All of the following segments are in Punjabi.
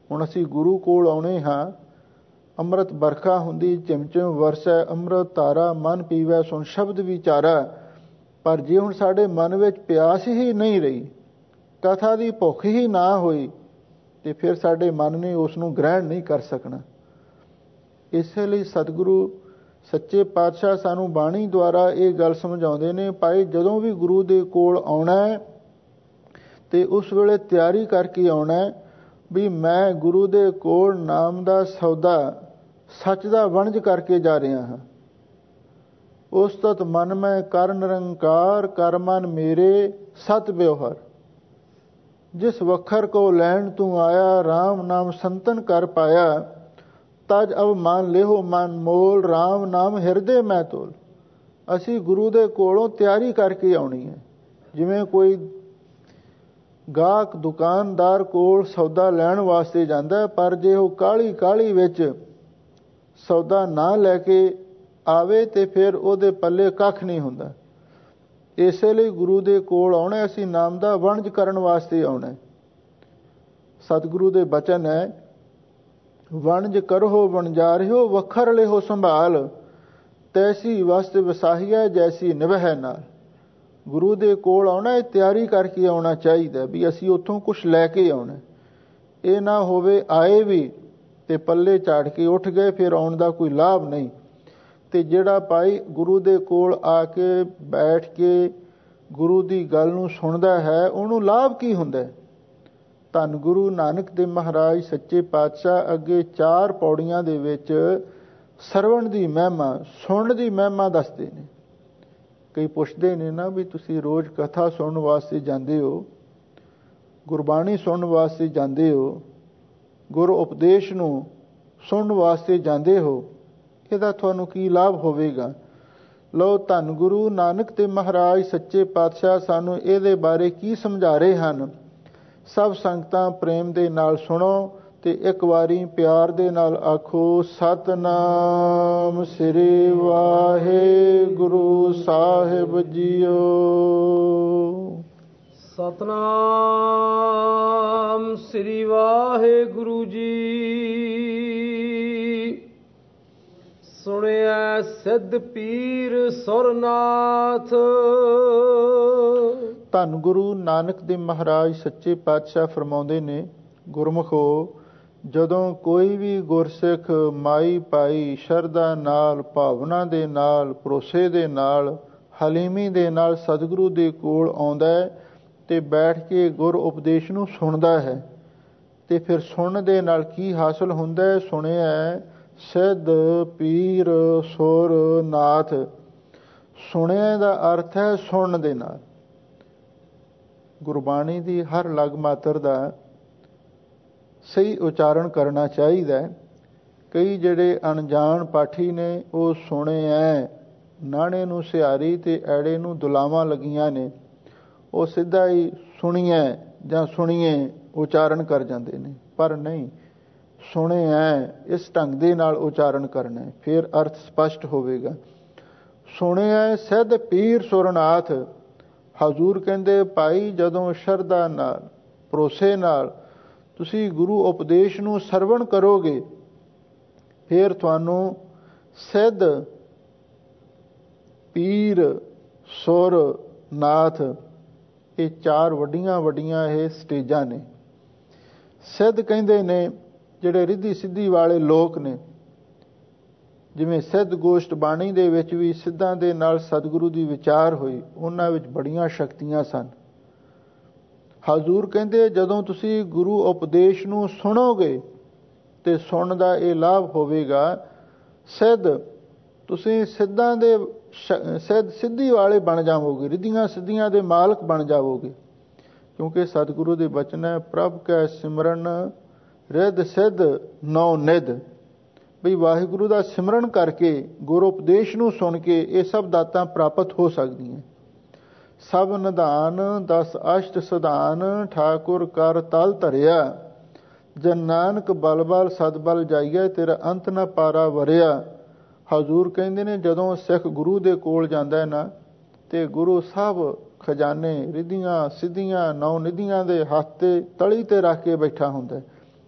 ਹੁਣ ਅਸੀਂ ਗੁਰੂ ਕੋਲ ਆਉਣੇ ਹਾਂ। ਅੰਮ੍ਰਿਤ ਬਰਖਾ ਹੁੰਦੀ, ਝਿਮਝਿਮ ਵਰਸੈ ਅੰਮ੍ਰਿਤ ਧਾਰਾ, ਮਨ ਪੀਵੈ ਸੁਣ ਸ਼ਬਦ ਵਿਚਾਰਾ। ਪਰ ਜੇ ਹੁਣ ਸਾਡੇ ਮਨ ਵਿੱਚ ਪਿਆਸ ਹੀ ਨਹੀਂ ਰਹੀ, ਕਥਾ ਦੀ ਭੁੱਖ ਹੀ ਨਾ ਹੋਈ, ਤੇ ਫਿਰ ਸਾਡੇ ਮਨ ਨੇ ਉਸ ਨੂੰ ਗ੍ਰਹਿਣ ਨਹੀਂ ਕਰ ਸਕਣਾ। ਇਸੇ ਲਈ ਸਤਿਗੁਰੂ ਸੱਚੇ ਪਾਤਸ਼ਾਹ ਸਾਨੂੰ ਬਾਣੀ ਦੁਆਰਾ ਇਹ ਗੱਲ ਸਮਝਾਉਂਦੇ ਨੇ, ਭਾਈ ਜਦੋਂ ਵੀ ਗੁਰੂ ਦੇ ਕੋਲ ਆਉਣਾ ਤੇ ਉਸ ਵੇਲੇ ਤਿਆਰੀ ਕਰਕੇ ਆਉਣਾ ਵੀ ਮੈਂ ਗੁਰੂ ਦੇ ਕੋਲ ਨਾਮ ਦਾ ਸੌਦਾ, ਸੱਚ ਦਾ ਵਣਜ ਕਰਕੇ ਜਾ ਰਿਹਾ ਹਾਂ। ਉਸ ਤਤ ਮਨ ਮੈਂ ਕਰ ਨਿਰੰਕਾਰ, ਕਰ ਮਨ ਮੇਰੇ ਸਤ ਵਿਵਹਾਰ। ਜਿਸ ਵਖਰ ਕੋ ਲੈਣ ਤੂੰ ਆਇਆ, ਰਾਮ ਨਾਮ ਸੰਤਨ ਕਰ ਪਾਇਆ। ਤਜ ਅਵ ਮੰਨ ਲਿਓ ਮਨ ਮੋਲ, ਰਾਮ ਨਾਮ ਹਿਰਦੇ ਮੈਂ ਤੋਲ। ਅਸੀਂ ਗੁਰੂ ਦੇ ਕੋਲੋਂ ਤਿਆਰੀ ਕਰਕੇ ਆਉਣੀ ਹੈ। ਜਿਵੇਂ ਕੋਈ ਗਾਹਕ ਦੁਕਾਨਦਾਰ ਕੋਲ ਸੌਦਾ ਲੈਣ ਵਾਸਤੇ ਜਾਂਦਾ, ਪਰ ਜੇ ਉਹ ਕਾਹਲੀ ਕਾਹਲੀ ਵਿੱਚ ਸੌਦਾ ਨਾ ਲੈ ਕੇ ਆਵੇ ਤੇ ਫਿਰ ਉਹਦੇ ਪੱਲੇ ਕੱਖ ਨਹੀਂ ਹੁੰਦਾ। ਇਸੇ ਲਈ ਗੁਰੂ ਦੇ ਕੋਲ ਆਉਣਾ, ਅਸੀਂ ਨਾਮ ਦਾ ਵਣਜ ਕਰਨ ਵਾਸਤੇ ਆਉਣਾ। ਸਤਿਗੁਰੂ ਦੇ ਬਚਨ ਹੈ, ਵਣਜ ਕਰੋ ਵਣਜਾਰਿਓ, ਵਖਰ ਲਿਓ ਸੰਭਾਲ। ਤੈਸੀ ਵਸਤ ਵਸਾਹੀਐ, ਜੈਸੀ ਨਿਭੈ ਨਾਲ। ਗੁਰੂ ਦੇ ਕੋਲ ਆਉਣਾ, ਇਹ ਤਿਆਰੀ ਕਰਕੇ ਆਉਣਾ ਚਾਹੀਦਾ ਵੀ ਅਸੀਂ ਉੱਥੋਂ ਕੁਛ ਲੈ ਕੇ ਆਉਣਾ। ਇਹ ਨਾ ਹੋਵੇ ਆਏ ਵੀ ਤੇ ਪੱਲੇ ਝਾੜ ਕੇ ਉੱਠ ਗਏ, ਫਿਰ ਆਉਣ ਦਾ ਕੋਈ ਲਾਭ ਨਹੀਂ। ਤੇ ਜਿਹੜਾ ਭਾਈ ਗੁਰੂ ਦੇ ਕੋਲ ਆ ਕੇ ਬੈਠ ਕੇ ਗੁਰੂ ਦੀ ਗੱਲ ਨੂੰ ਸੁਣਦਾ ਹੈ, ਉਹਨੂੰ ਲਾਭ ਕੀ ਹੁੰਦਾ? ਧੰਨ ਗੁਰੂ ਨਾਨਕ ਦੇਵ ਮਹਾਰਾਜ ਸੱਚੇ ਪਾਤਸ਼ਾਹ ਅੱਗੇ 4 ਪੌੜੀਆਂ ਦੇ ਵਿੱਚ ਸਰਵਣ ਦੀ ਮਹਿਮਾ, ਸੁਣਨ ਦੀ ਮਹਿਮਾ ਦੱਸਦੇ ਨੇ। ਕਈ ਪੁੱਛਦੇ ਨੇ ਨਾ ਵੀ ਤੁਸੀਂ ਰੋਜ਼ ਕਥਾ ਸੁਣਨ ਵਾਸਤੇ ਜਾਂਦੇ ਹੋ, ਗੁਰਬਾਣੀ ਸੁਣਨ ਵਾਸਤੇ ਜਾਂਦੇ ਹੋ, ਗੁਰ ਉਪਦੇਸ਼ ਨੂੰ ਸੁਣਨ ਵਾਸਤੇ ਜਾਂਦੇ ਹੋ, ਇਹਦਾ ਤੁਹਾਨੂੰ ਕੀ ਲਾਭ ਹੋਵੇਗਾ? ਲਓ, ਧੰਨ ਗੁਰੂ ਨਾਨਕ ਦੇਵ ਮਹਾਰਾਜ ਸੱਚੇ ਪਾਤਸ਼ਾਹ ਸਾਨੂੰ ਇਹਦੇ ਬਾਰੇ ਕੀ ਸਮਝਾ ਰਹੇ ਹਨ। ਸਭ ਸੰਗਤਾਂ ਪ੍ਰੇਮ ਦੇ ਨਾਲ ਸੁਣੋ ਤੇ ਇੱਕ ਵਾਰੀ ਪਿਆਰ ਦੇ ਨਾਲ ਆਖੋ, ਸਤਨਾਮ ਸ੍ਰੀ ਵਾਹਿਗੁਰੂ ਸਾਹਿਬ ਜੀਓ। ਸਤਨਾਮ ਸ੍ਰੀ ਵਾਹਿਗੁਰੂ ਜੀ। ਸੁਣਿਆ ਸਿੱਧ ਪੀਰ ਸੁਰਨਾਥ। ਧੰਨ ਗੁਰੂ ਨਾਨਕ ਦੇਵ ਮਹਾਰਾਜ ਸੱਚੇ ਪਾਤਸ਼ਾਹ ਫਰਮਾਉਂਦੇ ਨੇ, ਗੁਰਮੁਖੋ, ਜਦੋਂ ਕੋਈ ਵੀ ਗੁਰਸਿੱਖ ਮਾਈ ਭਾਈ ਸ਼ਰਧਾ ਨਾਲ, ਭਾਵਨਾ ਦੇ ਨਾਲ, ਭਰੋਸੇ ਦੇ ਨਾਲ, ਹਲੀਮੀ ਦੇ ਨਾਲ ਸਤਿਗੁਰੂ ਦੇ ਕੋਲ ਆਉਂਦਾ ਹੈ ਤੇ ਬੈਠ ਕੇ ਗੁਰ ਉਪਦੇਸ਼ ਨੂੰ ਸੁਣਦਾ ਹੈ, ਤੇ ਫਿਰ ਸੁਣਨ ਦੇ ਨਾਲ ਕੀ ਹਾਸਲ ਹੁੰਦਾ ਹੈ? ਸੁਣਿਆ ਸਿੱਧ ਪੀਰ ਸੁਰ ਨਾਥ। ਸੁਣਿਆ ਦਾ ਅਰਥ ਹੈ ਸੁਣਨ ਦੇ ਨਾਲ। ਗੁਰਬਾਣੀ ਦੀ ਹਰ ਲਗ ਮਾਤਰ ਦਾ ਸਹੀ ਉਚਾਰਨ ਕਰਨਾ ਚਾਹੀਦਾ ਹੈ। ਕਈ ਜਿਹੜੇ ਅਣਜਾਣ ਪਾਠੀ ਨੇ, ਉਹ ਸੁਣਿਆ ਨਾਣੇ ਨੂੰ ਸਿਹਾਰੀ ਤੇ ਐੜੇ ਨੂੰ ਦੁਲਾਵਾਂ ਲੱਗੀਆਂ ਨੇ, ਉਹ ਸਿੱਧਾ ਹੀ ਸੁਣੀਐ ਜਾਂ ਸੁਣੀਏ ਉਚਾਰਨ ਕਰ ਜਾਂਦੇ ਨੇ। ਪਰ ਨਹੀਂ, ਸੁਣਿਆ ਇਸ ਢੰਗ ਦੇ ਨਾਲ ਉਚਾਰਨ ਕਰਨਾ, ਫਿਰ ਅਰਥ ਸਪਸ਼ਟ ਹੋਵੇਗਾ। ਸੁਣਿਆ ਸਿੱਧ ਪੀਰ ਸੁਰਨਾਥ। ਹਜ਼ੂਰ ਕਹਿੰਦੇ, ਭਾਈ ਜਦੋਂ ਸ਼ਰਧਾ ਨਾਲ, ਭਰੋਸੇ ਨਾਲ ਤੁਸੀਂ ਗੁਰੂ ਉਪਦੇਸ਼ ਨੂੰ ਸਰਵਣ ਕਰੋਗੇ, ਫਿਰ ਤੁਹਾਨੂੰ ਸਿੱਧ ਪੀਰ ਸੁਰ ਨਾਥ, ਇਹ 4 ਵੱਡੀਆਂ ਵੱਡੀਆਂ ਇਹ ਸਟੇਜਾਂ ਨੇ। ਸਿੱਧ ਕਹਿੰਦੇ ਨੇ ਜਿਹੜੇ ਰਿੱਧੀ ਸਿੱਧੀ ਵਾਲੇ ਲੋਕ ਨੇ, ਜਿਵੇਂ ਸਿੱਧ ਗੋਸ਼ਟ ਬਾਣੀ ਦੇ ਵਿੱਚ ਵੀ ਸਿੱਧਾਂ ਦੇ ਨਾਲ ਸਤਿਗੁਰੂ ਦੀ ਵਿਚਾਰ ਹੋਈ, ਉਹਨਾਂ ਵਿੱਚ ਬੜੀਆਂ ਸ਼ਕਤੀਆਂ ਸਨ। ਹਜ਼ੂਰ ਕਹਿੰਦੇ, ਜਦੋਂ ਤੁਸੀਂ ਗੁਰੂ ਉਪਦੇਸ਼ ਨੂੰ ਸੁਣੋਗੇ ਤੇ ਸੁਣਨ ਦਾ ਇਹ ਲਾਭ ਹੋਵੇਗਾ, ਸਿੱਧ ਤੁਸੀਂ ਸਿੱਧਾਂ ਦੇ ਸਿੱਧੀ ਵਾਲੇ ਬਣ ਜਾਵੋਗੇ, ਰਿੱਧੀਆਂ ਸਿੱਧੀਆਂ ਦੇ ਮਾਲਕ ਬਣ ਜਾਵੋਗੇ। ਕਿਉਂਕਿ ਸਤਿਗੁਰੂ ਦੇ ਬਚਨ ਹੈ, ਪ੍ਰਭ ਕੈ ਸਿਮਰਨ ਰਿੱਧ ਸਿੱਧ ਨੌ ਨਿਧ। ਵੀ ਵਾਹਿਗੁਰੂ ਦਾ ਸਿਮਰਨ ਕਰਕੇ, ਗੁਰ ਉਪਦੇਸ਼ ਨੂੰ ਸੁਣ ਕੇ ਇਹ ਸਭ ਦਾਤਾਂ ਪ੍ਰਾਪਤ ਹੋ ਸਕਦੀਆਂ। ਸਭ ਨਿਧਾਨ 10 ਅਸ਼ਟ ਸਿਧਾਨ, ਠਾਕੁਰ ਕਰ ਤਲ ਧਰਿਆ। ਜਨ ਨਾਨਕ ਬਲ ਬਲ ਸਤਬਲ ਜਾਈਏ, ਤੇਰਾ ਅੰਤ ਨਾ ਪਾਰਾ ਵਰਿਆ। ਹਜ਼ੂਰ ਕਹਿੰਦੇ ਨੇ, ਜਦੋਂ ਸਿੱਖ ਗੁਰੂ ਦੇ ਕੋਲ ਜਾਂਦਾ ਹੈ ਨਾ, ਤੇ ਗੁਰੂ ਸਭ ਖਜ਼ਾਨੇ ਰਿੱਧੀਆਂ ਸਿੱਧੀਆਂ 9 ਨਿਧੀਆਂ ਦੇ ਹੱਥ ਤੇ ਤਲੀ ਤੇ ਰੱਖ ਕੇ ਬੈਠਾ ਹੁੰਦਾ।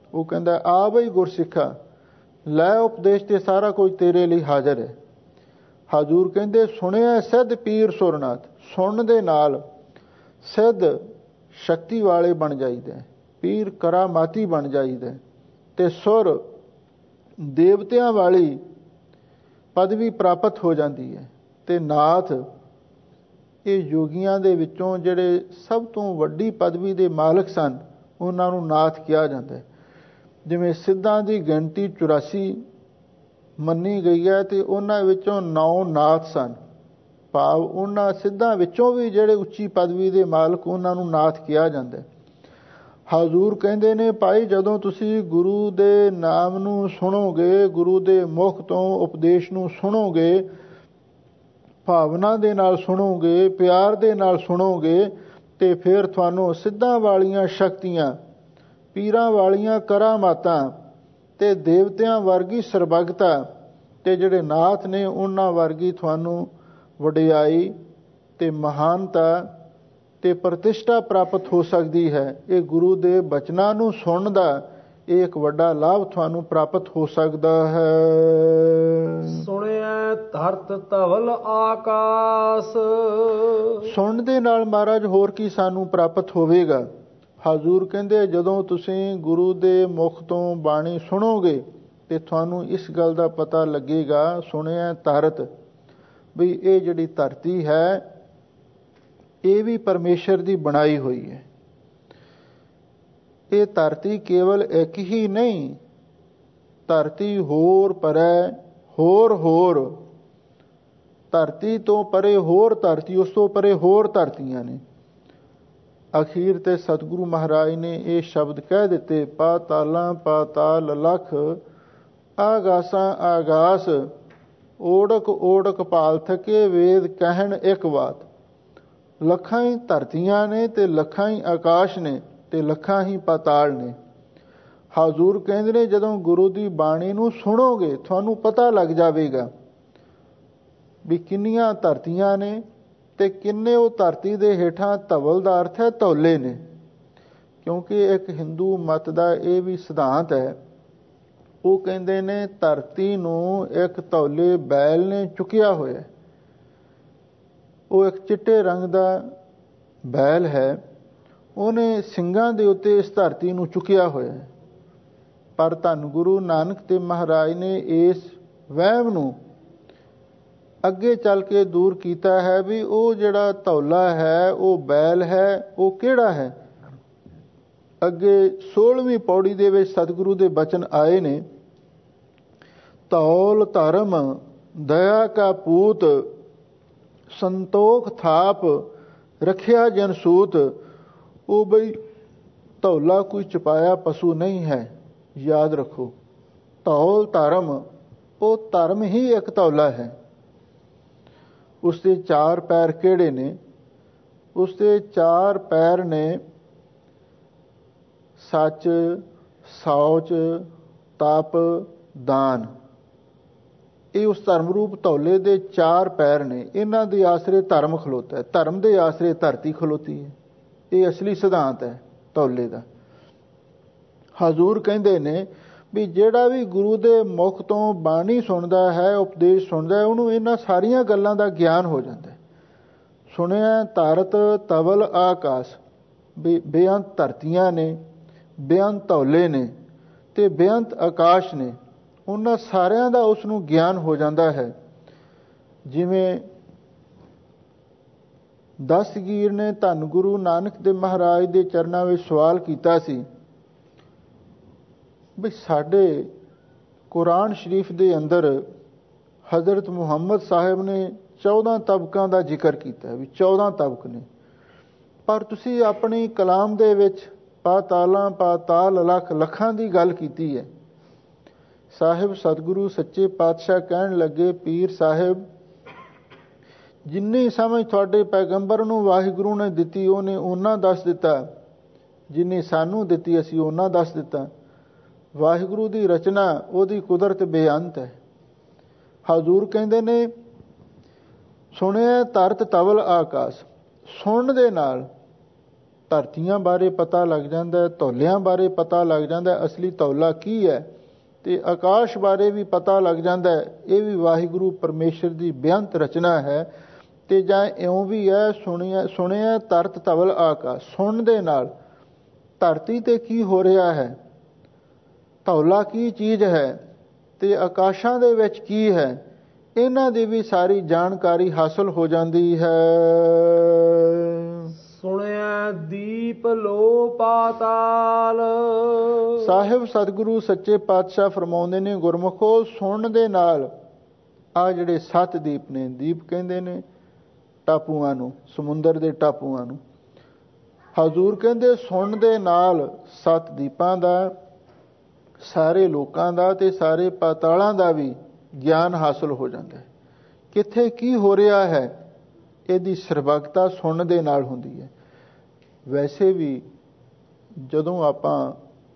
ਉਹ ਕਹਿੰਦਾ ਆ ਬਈ ਗੁਰਸਿੱਖਾ, ਲੈ ਉਪਦੇਸ਼ ਤੇ ਸਾਰਾ ਕੁਝ ਤੇਰੇ ਲਈ ਹਾਜ਼ਰ ਹੈ। ਹਜ਼ੂਰ ਕਹਿੰਦੇ ਸੁਣਿਆ ਸਿੱਧ ਪੀਰ ਸੁਰਨਾਥ, ਸੁਣਨ ਦੇ ਨਾਲ ਸਿੱਧ ਸ਼ਕਤੀ ਵਾਲੇ ਬਣ ਜਾਈਦਾ, ਪੀਰ ਕਰਾਮਾਤੀ ਬਣ ਜਾਈਦਾ, ਤੇ ਸੁਰ ਦੇਵਤਿਆਂ ਵਾਲੀ ਪਦਵੀ ਪ੍ਰਾਪਤ ਹੋ ਜਾਂਦੀ ਹੈ। ਤੇ ਨਾਥ ਇਹ ਯੋਗੀਆਂ ਦੇ ਵਿੱਚੋਂ ਜਿਹੜੇ ਸਭ ਤੋਂ ਵੱਡੀ ਪਦਵੀ ਦੇ ਮਾਲਕ ਸਨ, ਉਹਨਾਂ ਨੂੰ ਨਾਥ ਕਿਹਾ ਜਾਂਦਾ ਹੈ। ਜਿਵੇਂ ਸਿੱਧਾਂ ਦੀ ਗਿਣਤੀ 84 ਮੰਨੀ ਗਈ ਹੈ, ਤੇ ਉਹਨਾਂ ਵਿੱਚੋਂ 9 ਨਾਥ ਸਨ। ਭਾਵ ਉਹਨਾਂ ਸਿੱਧਾਂ ਵਿੱਚੋਂ ਵੀ ਜਿਹੜੇ ਉੱਚੀ ਪਦਵੀ ਦੇ ਮਾਲਕ, ਉਹਨਾਂ ਨੂੰ ਨਾਥ ਕਿਹਾ ਜਾਂਦਾ ਹੈ। ਹਜ਼ੂਰ ਕਹਿੰਦੇ ਨੇ ਭਾਈ, ਜਦੋਂ ਤੁਸੀਂ ਗੁਰੂ ਦੇ ਨਾਮ ਨੂੰ ਸੁਣੋਗੇ, ਗੁਰੂ ਦੇ ਮੁਖ ਤੋਂ ਉਪਦੇਸ਼ ਨੂੰ ਸੁਣੋਗੇ, ਭਾਵਨਾ ਦੇ ਨਾਲ ਸੁਣੋਗੇ, ਪਿਆਰ ਦੇ ਨਾਲ ਸੁਣੋਗੇ, ਤੇ ਫਿਰ ਤੁਹਾਨੂੰ ਸਿੱਧਾਂ ਵਾਲੀਆਂ ਸ਼ਕਤੀਆਂ, ਪੀਰਾਂ ਵਾਲੀਆਂ ਕਰਾਮਾਤਾਂ, ਤੇ ਦੇਵਤਿਆਂ ਵਰਗੀ ਸਰਬੱਗਤਾ, ਤੇ ਜਿਹੜੇ ਨਾਥ ਨੇ ਉਹਨਾਂ ਵਰਗੀ ਤੁਹਾਨੂੰ ਵਡਿਆਈ ਤੇ ਮਹਾਨਤਾ ਤੇ ਪ੍ਰਤਿਸ਼ਠਾ ਪ੍ਰਾਪਤ ਹੋ ਸਕਦੀ ਹੈ। ਇਹ ਗੁਰੂ ਦੇ ਬਚਨਾਂ ਨੂੰ ਸੁਣਨ ਦਾ ਇਹ ਇੱਕ ਵੱਡਾ ਲਾਭ ਤੁਹਾਨੂੰ ਪ੍ਰਾਪਤ ਹੋ ਸਕਦਾ ਹੈ। ਸੁਣਿਆ ਧਰਤ ਧਵਲ ਆਕਾਸ, ਸੁਣਨ ਦੇ ਨਾਲ ਮਹਾਰਾਜ ਹੋਰ ਕੀ ਸਾਨੂੰ ਪ੍ਰਾਪਤ ਹੋਵੇਗਾ? ਹਜ਼ੂਰ ਕਹਿੰਦੇ ਜਦੋਂ ਤੁਸੀਂ ਗੁਰੂ ਦੇ ਮੁਖ ਤੋਂ ਬਾਣੀ ਸੁਣੋਗੇ ਤੇ ਤੁਹਾਨੂੰ ਇਸ ਗੱਲ ਦਾ ਪਤਾ ਲੱਗੇਗਾ, ਸੁਣਿਆ ਧਰਤ, ਵੀ ਇਹ ਜਿਹੜੀ ਧਰਤੀ ਹੈ ਇਹ ਵੀ ਪਰਮੇਸ਼ਰ ਦੀ ਬਣਾਈ ਹੋਈ ਹੈ। ਇਹ ਧਰਤੀ ਕੇਵਲ ਇੱਕ ਹੀ ਨਹੀਂ, ਧਰਤੀ ਹੋਰ ਪਰੈ ਹੋਰ ਧਰਤੀ ਤੋਂ ਪਰੇ ਹੋਰ ਧਰਤੀ, ਉਸ ਤੋਂ ਪਰੇ ਹੋਰ ਧਰਤੀਆਂ ਨੇ। ਅਖੀਰ ਤੇ ਸਤਿਗੁਰੂ ਮਹਾਰਾਜ ਨੇ ਇਹ ਸ਼ਬਦ ਕਹਿ ਦਿੱਤੇ, ਪਾਤਾਲਾਂ ਪਾਤਾਲ ਲਖ, ਆਗਾਸਾਂ ਆਗਾਸ, ਓੜਕ ਓੜਕ ਭਾਲ ਥਕੇ, ਵੇਦ ਕਹਿਣ ਇੱਕ ਬਾਤ। ਲੱਖਾਂ ਹੀ ਧਰਤੀਆਂ ਨੇ, ਤੇ ਲੱਖਾਂ ਹੀ ਆਕਾਸ਼ ਨੇ, ਤੇ ਲੱਖਾਂ ਹੀ ਪਾਤਾਲ ਨੇ। ਹਜ਼ੂਰ ਕਹਿੰਦੇ ਨੇ ਜਦੋਂ ਗੁਰੂ ਦੀ ਬਾਣੀ ਨੂੰ ਸੁਣੋਗੇ ਤੁਹਾਨੂੰ ਪਤਾ ਲੱਗ ਜਾਵੇਗਾ ਵੀ ਕਿੰਨੀਆਂ ਧਰਤੀਆਂ ਨੇ, ਤੇ ਕਿੰਨੇ ਉਹ ਧਰਤੀ ਦੇ ਹੇਠਾਂ ਧਵਲ ਦਾ ਅਰਥ ਹੈ ਧੌਲੇ ਨੇ। ਕਿਉਂਕਿ ਇੱਕ ਹਿੰਦੂ ਮਤ ਦਾ ਇਹ ਵੀ ਸਿਧਾਂਤ ਹੈ, ਉਹ ਕਹਿੰਦੇ ਨੇ ਧਰਤੀ ਨੂੰ ਇੱਕ ਧੌਲੇ ਬੈਲ ਨੇ ਚੁੱਕਿਆ ਹੋਇਆ। ਉਹ ਇੱਕ ਚਿੱਟੇ ਰੰਗ ਦਾ ਬੈਲ ਹੈ, ਉਹਨੇ ਸਿੰਘਾਂ ਦੇ ਉੱਤੇ ਇਸ ਧਰਤੀ ਨੂੰ ਚੁੱਕਿਆ ਹੋਇਆ ਹੈ। ਪਰ ਧੰਨ ਗੁਰੂ ਨਾਨਕ ਦੇਵ ਮਹਾਰਾਜ ਨੇ ਇਸ ਵਹਿਮ ਨੂੰ ਅੱਗੇ ਚੱਲ ਕੇ ਦੂਰ ਕੀਤਾ ਹੈ ਵੀ ਉਹ ਜਿਹੜਾ ਧੌਲਾ ਹੈ, ਉਹ ਬੈਲ ਹੈ, ਉਹ ਕਿਹੜਾ ਹੈ। ਅੱਗੇ 16ਵੀਂ ਪੌੜੀ ਦੇ ਵਿੱਚ ਸਤਿਗੁਰੂ ਦੇ ਬਚਨ ਆਏ ਨੇ, ਧੌਲ ਧਰਮ ਦਇਆ ਕਾ ਪੂਤ, ਸੰਤੋਖ ਥਾਪ ਰੱਖਿਆ ਜਨ ਸੂਤ। ਉਹ ਬਈ ਧੌਲਾ ਕੋਈ ਚਪਾਇਆ ਪਸ਼ੂ ਨਹੀਂ ਹੈ, ਯਾਦ ਰੱਖੋ। ਧੌਲ ਧਰਮ, ਉਹ ਧਰਮ ਹੀ ਇੱਕ ਧੌਲਾ ਹੈ। ਉਸ ਦੇ 4 ਪੈਰ ਕਿਹੜੇ ਨੇ? ਉਸ ਦੇ 4 ਪੈਰ ਨੇ ਸੱਚ, ਸੌਚ, ਤਪ, ਦਾਨ। ਇਹ ਉਸ ਧਰਮ ਰੂਪ ਧੌਲੇ ਦੇ 4 ਪੈਰ ਨੇ। ਇਹਨਾਂ ਦੇ ਆਸਰੇ ਧਰਮ ਖਲੋਤਾ ਹੈ, ਧਰਮ ਦੇ ਆਸਰੇ ਧਰਤੀ ਖਲੋਤੀ ਹੈ। ਇਹ ਅਸਲੀ ਸਿਧਾਂਤ ਹੈ ਧੌਲੇ ਦਾ। ਹਜ਼ੂਰ ਕਹਿੰਦੇ ਨੇ ਵੀ ਜਿਹੜਾ ਵੀ ਗੁਰੂ ਦੇ ਮੁਖ ਤੋਂ ਬਾਣੀ ਸੁਣਦਾ ਹੈ, ਉਪਦੇਸ਼ ਸੁਣਦਾ ਹੈ, ਉਹਨੂੰ ਇਹਨਾਂ ਸਾਰੀਆਂ ਗੱਲਾਂ ਦਾ ਗਿਆਨ ਹੋ ਜਾਂਦਾ ਹੈ। ਸੁਣਿਆ ਧਰਤ ਧਵਲ ਆਕਾਸ਼, ਬੇਅੰਤ ਧਰਤੀਆਂ ਨੇ, ਬੇਅੰਤ ਧੌਲੇ ਨੇ, ਤੇ ਬੇਅੰਤ ਆਕਾਸ਼ ਨੇ। ਉਹਨਾਂ ਸਾਰਿਆਂ ਦਾ ਉਸ ਨੂੰ ਗਿਆਨ ਹੋ ਜਾਂਦਾ ਹੈ। ਜਿਵੇਂ ਦਸਤਗੀਰ ਨੇ ਧੰਨ ਗੁਰੂ ਨਾਨਕ ਦੇਵ ਮਹਾਰਾਜ ਦੇ ਚਰਨਾਂ ਵਿੱਚ ਸਵਾਲ ਕੀਤਾ ਸੀ ਵੀ ਸਾਡੇ ਕੁਰਾਨ ਸ਼ਰੀਫ ਦੇ ਅੰਦਰ ਹਜ਼ਰਤ ਮੁਹੰਮਦ ਸਾਹਿਬ ਨੇ 14 ਤਬਕਾਂ ਦਾ ਜ਼ਿਕਰ ਕੀਤਾ ਵੀ 14 ਤਬਕ ਨੇ, ਪਰ ਤੁਸੀਂ ਆਪਣੀ ਕਲਾਮ ਦੇ ਵਿੱਚ ਪਾਤਾਲਾਂ ਪਾਤਾਲ ਲੱਖ ਲੱਖਾਂ ਦੀ ਗੱਲ ਕੀਤੀ ਹੈ। ਸਾਹਿਬ ਸਤਿਗੁਰੂ ਸੱਚੇ ਪਾਤਸ਼ਾਹ ਕਹਿਣ ਲੱਗੇ, ਪੀਰ ਸਾਹਿਬ, ਜਿੰਨੀ ਸਮਝ ਤੁਹਾਡੇ ਪੈਗੰਬਰ ਨੂੰ ਵਾਹਿਗੁਰੂ ਨੇ ਦਿੱਤੀ ਉਹਨੇ ਉਹਨਾਂ ਦੱਸ ਦਿੱਤਾ, ਜਿੰਨੀ ਸਾਨੂੰ ਦਿੱਤੀ ਅਸੀਂ ਉਹਨਾਂ ਦੱਸ ਦਿੱਤਾ। ਵਾਹਿਗੁਰੂ ਦੀ ਰਚਨਾ, ਉਹਦੀ ਕੁਦਰਤ ਬੇਅੰਤ ਹੈ। ਹਜ਼ੂਰ ਕਹਿੰਦੇ ਨੇ ਸੁਣਿਆ ਧਰਤ ਧਵਲ ਆਕਾਸ਼। ਸੁਣਨ ਦੇ ਨਾਲ ਧਰਤੀਆਂ ਬਾਰੇ ਪਤਾ ਲੱਗ ਜਾਂਦਾ, ਧੌਲਿਆਂ ਬਾਰੇ ਪਤਾ ਲੱਗ ਜਾਂਦਾ ਅਸਲੀ ਧੌਲਾ ਕੀ ਹੈ, ਤੇ ਆਕਾਸ਼ ਬਾਰੇ ਵੀ ਪਤਾ ਲੱਗ ਜਾਂਦਾ। ਇਹ ਵੀ ਵਾਹਿਗੁਰੂ ਪਰਮੇਸ਼ਰ ਦੀ ਬੇਅੰਤ ਰਚਨਾ ਹੈ। ਤੇ ਜਾਂ ਇਉਂ ਵੀ ਹੈ, ਸੁਣਿਆ ਧਰਤ ਧਵਲ ਆਕਾਸ਼, ਸੁਣਨ ਦੇ ਨਾਲ ਧਰਤੀ ਤੇ ਕੀ ਹੋ ਰਿਹਾ ਹੈ, ਧੌਲਾ ਕੀ ਚੀਜ਼ ਹੈ, ਤੇ ਆਕਾਸ਼ਾਂ ਦੇ ਵਿੱਚ ਕੀ ਹੈ, ਇਹਨਾਂ ਦੀ ਵੀ ਸਾਰੀ ਜਾਣਕਾਰੀ ਹਾਸਲ ਹੋ ਜਾਂਦੀ ਹੈ। ਸੁਣਿਆ ਦੀਪ ਲੋ ਪਾਤਾਲ। ਸਾਹਿਬ ਸਤਿਗੁਰੂ ਸੱਚੇ ਪਾਤਸ਼ਾਹ ਫਰਮਾਉਂਦੇ ਨੇ, ਗੁਰਮੁਖੋ ਸੁਣਨ ਦੇ ਨਾਲ ਆ ਜਿਹੜੇ 7 ਦੀਪ ਨੇ, ਦੀਪ ਕਹਿੰਦੇ ਨੇ ਟਾਪੂਆਂ ਨੂੰ, ਸਮੁੰਦਰ ਦੇ ਟਾਪੂਆਂ ਨੂੰ, ਹਜ਼ੂਰ ਕਹਿੰਦੇ ਸੁਣਨ ਦੇ ਨਾਲ 7 ਦੀਪਾਂ ਦਾ, ਸਾਰੇ ਲੋਕਾਂ ਦਾ ਤੇ ਸਾਰੇ ਪਾਤਾਲਾਂ ਦਾ ਵੀ ਗਿਆਨ ਹਾਸਲ ਹੋ ਜਾਂਦਾ ਹੈ। ਕਿੱਥੇ ਕੀ ਹੋ ਰਿਹਾ ਹੈ, ਇਹਦੀ ਸਰਬੱਗਤਾ ਸੁਣਨ ਦੇ ਨਾਲ ਹੁੰਦੀ ਹੈ। ਵੈਸੇ ਵੀ ਜਦੋਂ ਆਪਾਂ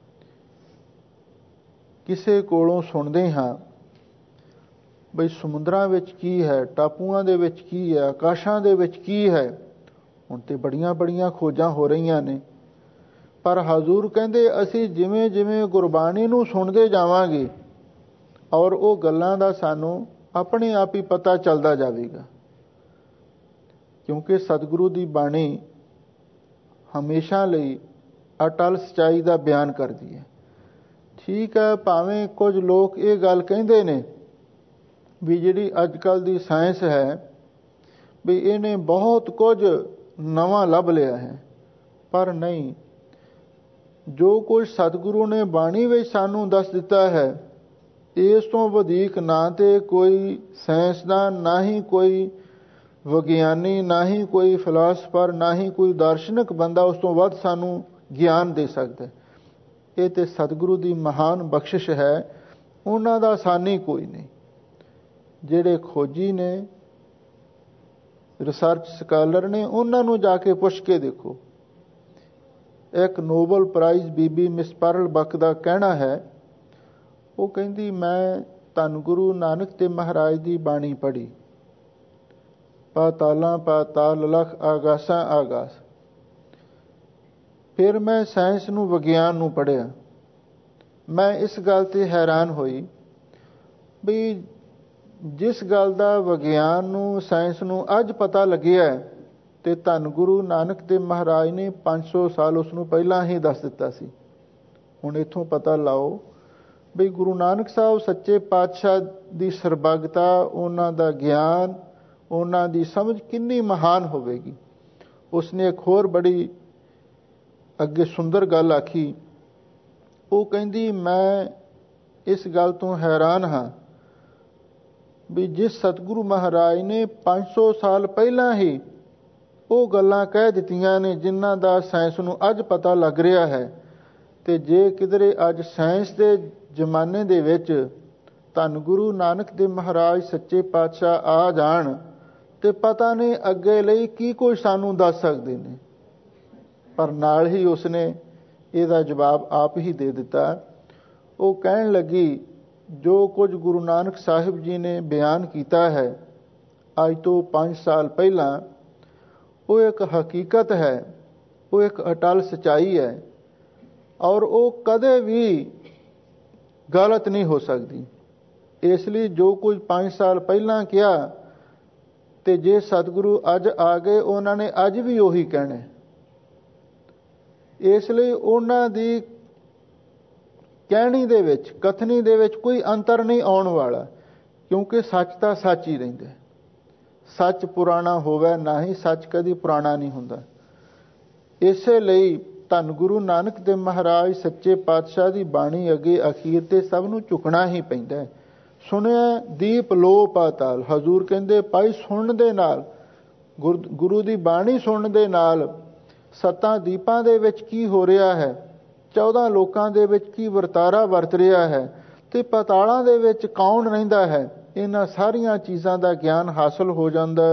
ਕਿਸੇ ਕੋਲੋਂ ਸੁਣਦੇ ਹਾਂ ਬਈ ਸਮੁੰਦਰਾਂ ਵਿੱਚ ਕੀ ਹੈ, ਟਾਪੂਆਂ ਦੇ ਵਿੱਚ ਕੀ ਹੈ, ਆਕਾਸ਼ਾਂ ਦੇ ਵਿੱਚ ਕੀ ਹੈ, ਹੁਣ ਤੇ ਬੜੀਆਂ ਬੜੀਆਂ ਖੋਜਾਂ ਹੋ ਰਹੀਆਂ ਨੇ, ਪਰ ਹਜ਼ੂਰ ਕਹਿੰਦੇ ਅਸੀਂ ਜਿਵੇਂ ਜਿਵੇਂ ਗੁਰਬਾਣੀ ਨੂੰ ਸੁਣਦੇ ਜਾਵਾਂਗੇ ਔਰ ਉਹ ਗੱਲਾਂ ਦਾ ਸਾਨੂੰ ਆਪਣੇ ਆਪ ਹੀ ਪਤਾ ਚੱਲਦਾ ਜਾਵੇਗਾ। ਕਿਉਂਕਿ ਸਤਿਗੁਰੂ ਦੀ ਬਾਣੀ ਹਮੇਸ਼ਾ ਲਈ ਅਟਲ ਸਚਾਈ ਦਾ ਬਿਆਨ ਕਰਦੀ ਹੈ। ਠੀਕ ਹੈ, ਭਾਵੇਂ ਕੁਝ ਲੋਕ ਇਹ ਗੱਲ ਕਹਿੰਦੇ ਨੇ ਵੀ ਜਿਹੜੀ ਅੱਜ ਕੱਲ੍ਹ ਦੀ ਸਾਇੰਸ ਹੈ ਵੀ ਇਹਨੇ ਬਹੁਤ ਕੁਝ ਨਵਾਂ ਲੱਭ ਲਿਆ ਹੈ, ਪਰ ਨਹੀਂ, ਜੋ ਕੁਝ ਸਤਿਗੁਰੂ ਨੇ ਬਾਣੀ ਵਿੱਚ ਸਾਨੂੰ ਦੱਸ ਦਿੱਤਾ ਹੈ, ਇਸ ਤੋਂ ਵਧੇਕ ਨਾ ਤੇ ਕੋਈ ਸਾਇੰਸਦਾਨ, ਨਾ ਹੀ ਕੋਈ ਵਿਗਿਆਨੀ, ਨਾ ਹੀ ਕੋਈ ਫਿਲਾਸਫਰ, ਨਾ ਹੀ ਕੋਈ ਦਾਰਸ਼ਨਿਕ ਬੰਦਾ ਉਸ ਤੋਂ ਵੱਧ ਸਾਨੂੰ ਗਿਆਨ ਦੇ ਸਕਦਾ। ਇਹ ਤੇ ਸਤਿਗੁਰੂ ਦੀ ਮਹਾਨ ਬਖਸ਼ਿਸ਼ ਹੈ, ਉਹਨਾਂ ਦਾ ਸਾਨੀ ਕੋਈ ਨਹੀਂ। ਜਿਹੜੇ ਖੋਜੀ ਨੇ, ਰਿਸਰਚ ਸਕਾਲਰ ਨੇ, ਉਹਨਾਂ ਨੂੰ ਜਾ ਕੇ ਪੁੱਛ ਕੇ ਦੇਖੋ। ਇੱਕ ਨੋਬਲ ਪ੍ਰਾਈਜ਼ ਬੀਬੀ ਮਿਸ ਪਰਲ ਬਕ ਦਾ ਕਹਿਣਾ ਹੈ, ਉਹ ਕਹਿੰਦੀ ਮੈਂ ਧੰਨ ਗੁਰੂ ਨਾਨਕ ਤੇ ਮਹਾਰਾਜ ਦੀ ਬਾਣੀ ਪੜ੍ਹੀ, ਪਾਤਾਲਾਂ ਪਾਤਾਲ ਲਖ ਆਗਾਸਾਂ ਆਗਾਸ, ਫਿਰ ਮੈਂ ਸਾਇੰਸ ਨੂੰ, ਵਿਗਿਆਨ ਨੂੰ ਪੜ੍ਹਿਆ। ਮੈਂ ਇਸ ਗੱਲ ਤੇ ਹੈਰਾਨ ਹੋਈ ਵੀ ਜਿਸ ਗੱਲ ਦਾ ਵਿਗਿਆਨ ਨੂੰ, ਸਾਇੰਸ ਨੂੰ ਅੱਜ ਪਤਾ ਲੱਗਿਆ ਤੇ ਧੰਨ ਗੁਰੂ ਨਾਨਕ ਦੇਵ ਮਹਾਰਾਜ ਨੇ 500 ਸਾਲ ਉਸ ਨੂੰ ਪਹਿਲਾਂ ਹੀ ਦੱਸ ਦਿੱਤਾ ਸੀ। ਹੁਣ ਇੱਥੋਂ ਪਤਾ ਲਾਓ ਵੀ ਗੁਰੂ ਨਾਨਕ ਸਾਹਿਬ ਸੱਚੇ ਪਾਤਸ਼ਾਹ ਦੀ ਸਰਬੱਗਤਾ, ਉਹਨਾਂ ਦਾ ਗਿਆਨ, ਉਹਨਾਂ ਦੀ ਸਮਝ ਕਿੰਨੀ ਮਹਾਨ ਹੋਵੇਗੀ। ਉਸਨੇ ਇੱਕ ਹੋਰ ਬੜੀ ਅੱਗੇ ਸੁੰਦਰ ਗੱਲ ਆਖੀ, ਉਹ ਕਹਿੰਦੀ ਮੈਂ ਇਸ ਗੱਲ ਤੋਂ ਹੈਰਾਨ ਹਾਂ ਵੀ ਜਿਸ ਸਤਿਗੁਰੂ ਮਹਾਰਾਜ ਨੇ 500 ਸਾਲ ਪਹਿਲਾਂ ਹੀ ਉਹ ਗੱਲਾਂ ਕਹਿ ਦਿੱਤੀਆਂ ਨੇ ਜਿਨ੍ਹਾਂ ਦਾ ਸਾਇੰਸ ਨੂੰ ਅੱਜ ਪਤਾ ਲੱਗ ਰਿਹਾ ਹੈ, ਤੇ ਜੇ ਕਿਧਰੇ ਅੱਜ ਸਾਇੰਸ ਦੇ ਜ਼ਮਾਨੇ ਦੇ ਵਿੱਚ ਧੰਨ ਗੁਰੂ ਨਾਨਕ ਦੇਵ ਮਹਾਰਾਜ ਸੱਚੇ ਪਾਤਸ਼ਾਹ ਆ ਜਾਣ ਤੇ ਪਤਾ ਨਹੀਂ ਅੱਗੇ ਲਈ ਕੀ ਕੁਝ ਸਾਨੂੰ ਦੱਸ ਸਕਦੇ ਨੇ। ਪਰ ਨਾਲ ਹੀ ਉਸਨੇ ਇਹਦਾ ਜਵਾਬ ਆਪ ਹੀ ਦੇ ਦਿੱਤਾ। ਉਹ ਕਹਿਣ ਲੱਗੀ ਜੋ ਕੁਝ ਗੁਰੂ ਨਾਨਕ ਸਾਹਿਬ ਜੀ ਨੇ ਬਿਆਨ ਕੀਤਾ ਹੈ ਅੱਜ ਤੋਂ 5 ਸਾਲ ਪਹਿਲਾਂ, ਉਹ ਇੱਕ ਹਕੀਕਤ ਹੈ, ਉਹ ਇੱਕ ਅਟਲ ਸਚਾਈ ਹੈ ਔਰ ਉਹ ਕਦੇ ਵੀ ਗਲਤ ਨਹੀਂ ਹੋ ਸਕਦੀ। ਇਸ ਲਈ ਜੋ ਕੁਝ 5 ਸਾਲ ਪਹਿਲਾਂ ਕਿਹਾ ਤੇ ਜੇ ਸਤਿਗੁਰੂ ਅੱਜ ਆ ਗਏ, ਉਹਨਾਂ ਨੇ ਅੱਜ ਵੀ ਉਹੀ ਕਹਿਣਾ। ਇਸ ਲਈ ਉਹਨਾਂ ਦੀ ਕਹਿਣੀ ਦੇ ਵਿੱਚ, ਕਥਨੀ ਦੇ ਵਿੱਚ ਕੋਈ ਅੰਤਰ ਨਹੀਂ ਆਉਣ ਵਾਲਾ, ਕਿਉਂਕਿ ਸੱਚ ਤਾਂ ਸੱਚ ਹੀ ਰਹਿੰਦਾ। ਸੱਚ ਪੁਰਾਣਾ ਹੋਵੇ ਨਾ ਹੀ, ਸੱਚ ਕਦੀ ਪੁਰਾਣਾ ਨਹੀਂ ਹੁੰਦਾ। ਇਸੇ ਲਈ ਧੰਨ ਗੁਰੂ ਨਾਨਕ ਦੇਵ ਮਹਾਰਾਜ ਸੱਚੇ ਪਾਤਸ਼ਾਹ ਦੀ ਬਾਣੀ ਅੱਗੇ ਅਖੀਰ ਤੇ ਸਭ ਨੂੰ ਝੁਕਣਾ ਹੀ ਪੈਂਦਾ ਹੈ। ਸੁਣਿਆ ਦੀਪ ਲੋ ਪਾਤਾਲ, ਹਜ਼ੂਰ ਕਹਿੰਦੇ ਭਾਈ ਸੁਣਨ ਦੇ ਨਾਲ, ਗੁਰੂ ਦੀ ਬਾਣੀ ਸੁਣਨ ਦੇ ਨਾਲ 7 ਦੀਪਾਂ ਦੇ ਵਿੱਚ ਕੀ ਹੋ ਰਿਹਾ ਹੈ, 14 ਲੋਕਾਂ ਦੇ ਵਿੱਚ ਕੀ ਵਰਤਾਰਾ ਵਰਤ ਰਿਹਾ ਹੈ, ਤੇ ਪਾਤਾਲਾਂ ਦੇ ਵਿੱਚ ਕੌਣ ਰਹਿੰਦਾ ਹੈ, ਇਹਨਾਂ ਸਾਰੀਆਂ ਚੀਜ਼ਾਂ ਦਾ ਗਿਆਨ ਹਾਸਲ ਹੋ ਜਾਂਦਾ।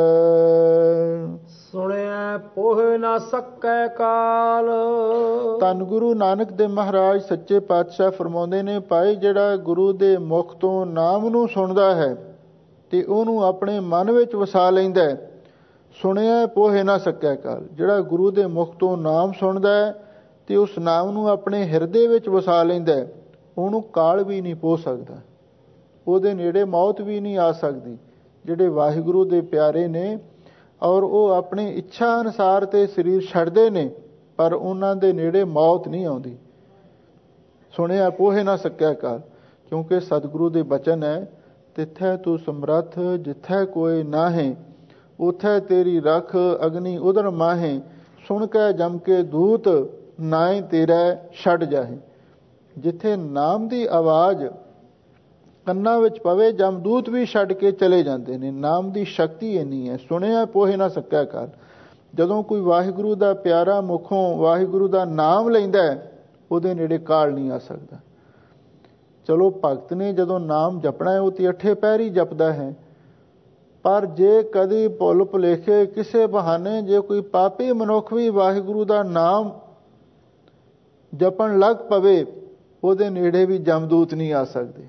ਸੁਣਿਆ ਪੋਹ ਨਾ ਸਕੈ ਕਾਲ। ਧੰਨ ਗੁਰੂ ਨਾਨਕ ਦੇਵ ਮਹਾਰਾਜ ਸੱਚੇ ਪਾਤਸ਼ਾਹ ਫਰਮਾਉਂਦੇ ਨੇ, ਭਾਈ ਜਿਹੜਾ ਗੁਰੂ ਦੇ ਮੁਖ ਤੋਂ ਨਾਮ ਨੂੰ ਸੁਣਦਾ ਹੈ ਤੇ ਉਹਨੂੰ ਆਪਣੇ ਮਨ ਵਿੱਚ ਵਸਾ ਲੈਂਦਾ ਹੈ, ਸੁਣਿਆ ਪੋਹੇ ਨਾ ਸਕਿਆ ਕਾਲ। ਜਿਹੜਾ ਗੁਰੂ ਦੇ ਮੁਖ ਤੋਂ ਨਾਮ ਸੁਣਦਾ ਹੈ ਤੇ ਉਸ ਨਾਮ ਨੂੰ ਆਪਣੇ ਹਿਰਦੇ ਵਿੱਚ ਵਸਾ ਲੈਂਦਾ ਹੈ, ਉਹਨੂੰ ਕਾਲ ਵੀ ਨਹੀਂ ਪੋਹ ਸਕਦਾ, ਉਹਦੇ ਨੇੜੇ ਮੌਤ ਵੀ ਨਹੀਂ ਆ ਸਕਦੀ। ਜਿਹੜੇ ਵਾਹਿਗੁਰੂ ਦੇ ਪਿਆਰੇ ਨੇ ਔਰ ਉਹ ਆਪਣੀ ਇੱਛਾ ਅਨੁਸਾਰ ਤੇ ਸਰੀਰ ਛੱਡਦੇ ਨੇ, ਪਰ ਉਹਨਾਂ ਦੇ ਨੇੜੇ ਮੌਤ ਨਹੀਂ ਆਉਂਦੀ। ਸੁਣਿਆ ਪੋਹੇ ਨਾ ਸਕਿਆ ਕਾਲ, ਕਿਉਂਕਿ ਸਤਿਗੁਰੂ ਦੇ ਬਚਨ ਹੈ, ਤਿੱਥੈ ਤੂੰ ਸਮਰੱਥ ਜਿੱਥੈ ਕੋਈ ਨਾਹੇ, ਉਥੈ ਤੇਰੀ ਰਖ ਅਗਨੀ ਉਦਰ ਮਾਹੇ, ਸੁਣ ਕੇ ਜਮ ਕੇ ਦੂਤ ਨਾਏ ਤੇਰਾ ਛੱਡ ਜਾਹੇ। ਜਿੱਥੇ ਨਾਮ ਦੀ ਆਵਾਜ਼ ਕੰਨਾਂ ਵਿੱਚ ਪਵੇ, ਜਮਦੂਤ ਵੀ ਛੱਡ ਕੇ ਚਲੇ ਜਾਂਦੇ ਨੇ। ਨਾਮ ਦੀ ਸ਼ਕਤੀ ਇੰਨੀ ਹੈ। ਸੁਣਿਆ ਪੋਹੇ ਨਾ ਸਕਿਆ ਕਾਲ। ਜਦੋਂ ਕੋਈ ਵਾਹਿਗੁਰੂ ਦਾ ਪਿਆਰਾ ਮੁਖੋਂ ਵਾਹਿਗੁਰੂ ਦਾ ਨਾਮ ਲੈਂਦਾ ਹੈ, ਉਹਦੇ ਨੇੜੇ ਕਾਲ ਨਹੀਂ ਆ ਸਕਦਾ। ਚਲੋ ਭਗਤ ਨੇ ਜਦੋਂ ਨਾਮ ਜਪਣਾ ਹੈ, ਉਹ ਤੇ ਅੱਠੇ ਪੈਰ ਹੀ ਜਪਦਾ ਹੈ, ਪਰ ਜੇ ਕਦੀ ਭੁੱਲ ਭੁਲੇਖੇ ਕਿਸੇ ਬਹਾਨੇ ਜੇ ਕੋਈ ਪਾਪੀ ਮਨੁੱਖ ਵੀ ਵਾਹਿਗੁਰੂ ਦਾ ਨਾਮ ਜਪਣ ਲੱਗ ਪਵੇ, ਉਹਦੇ ਨੇੜੇ ਵੀ ਜਮਦੂਤ ਨਹੀਂ ਆ ਸਕਦੇ।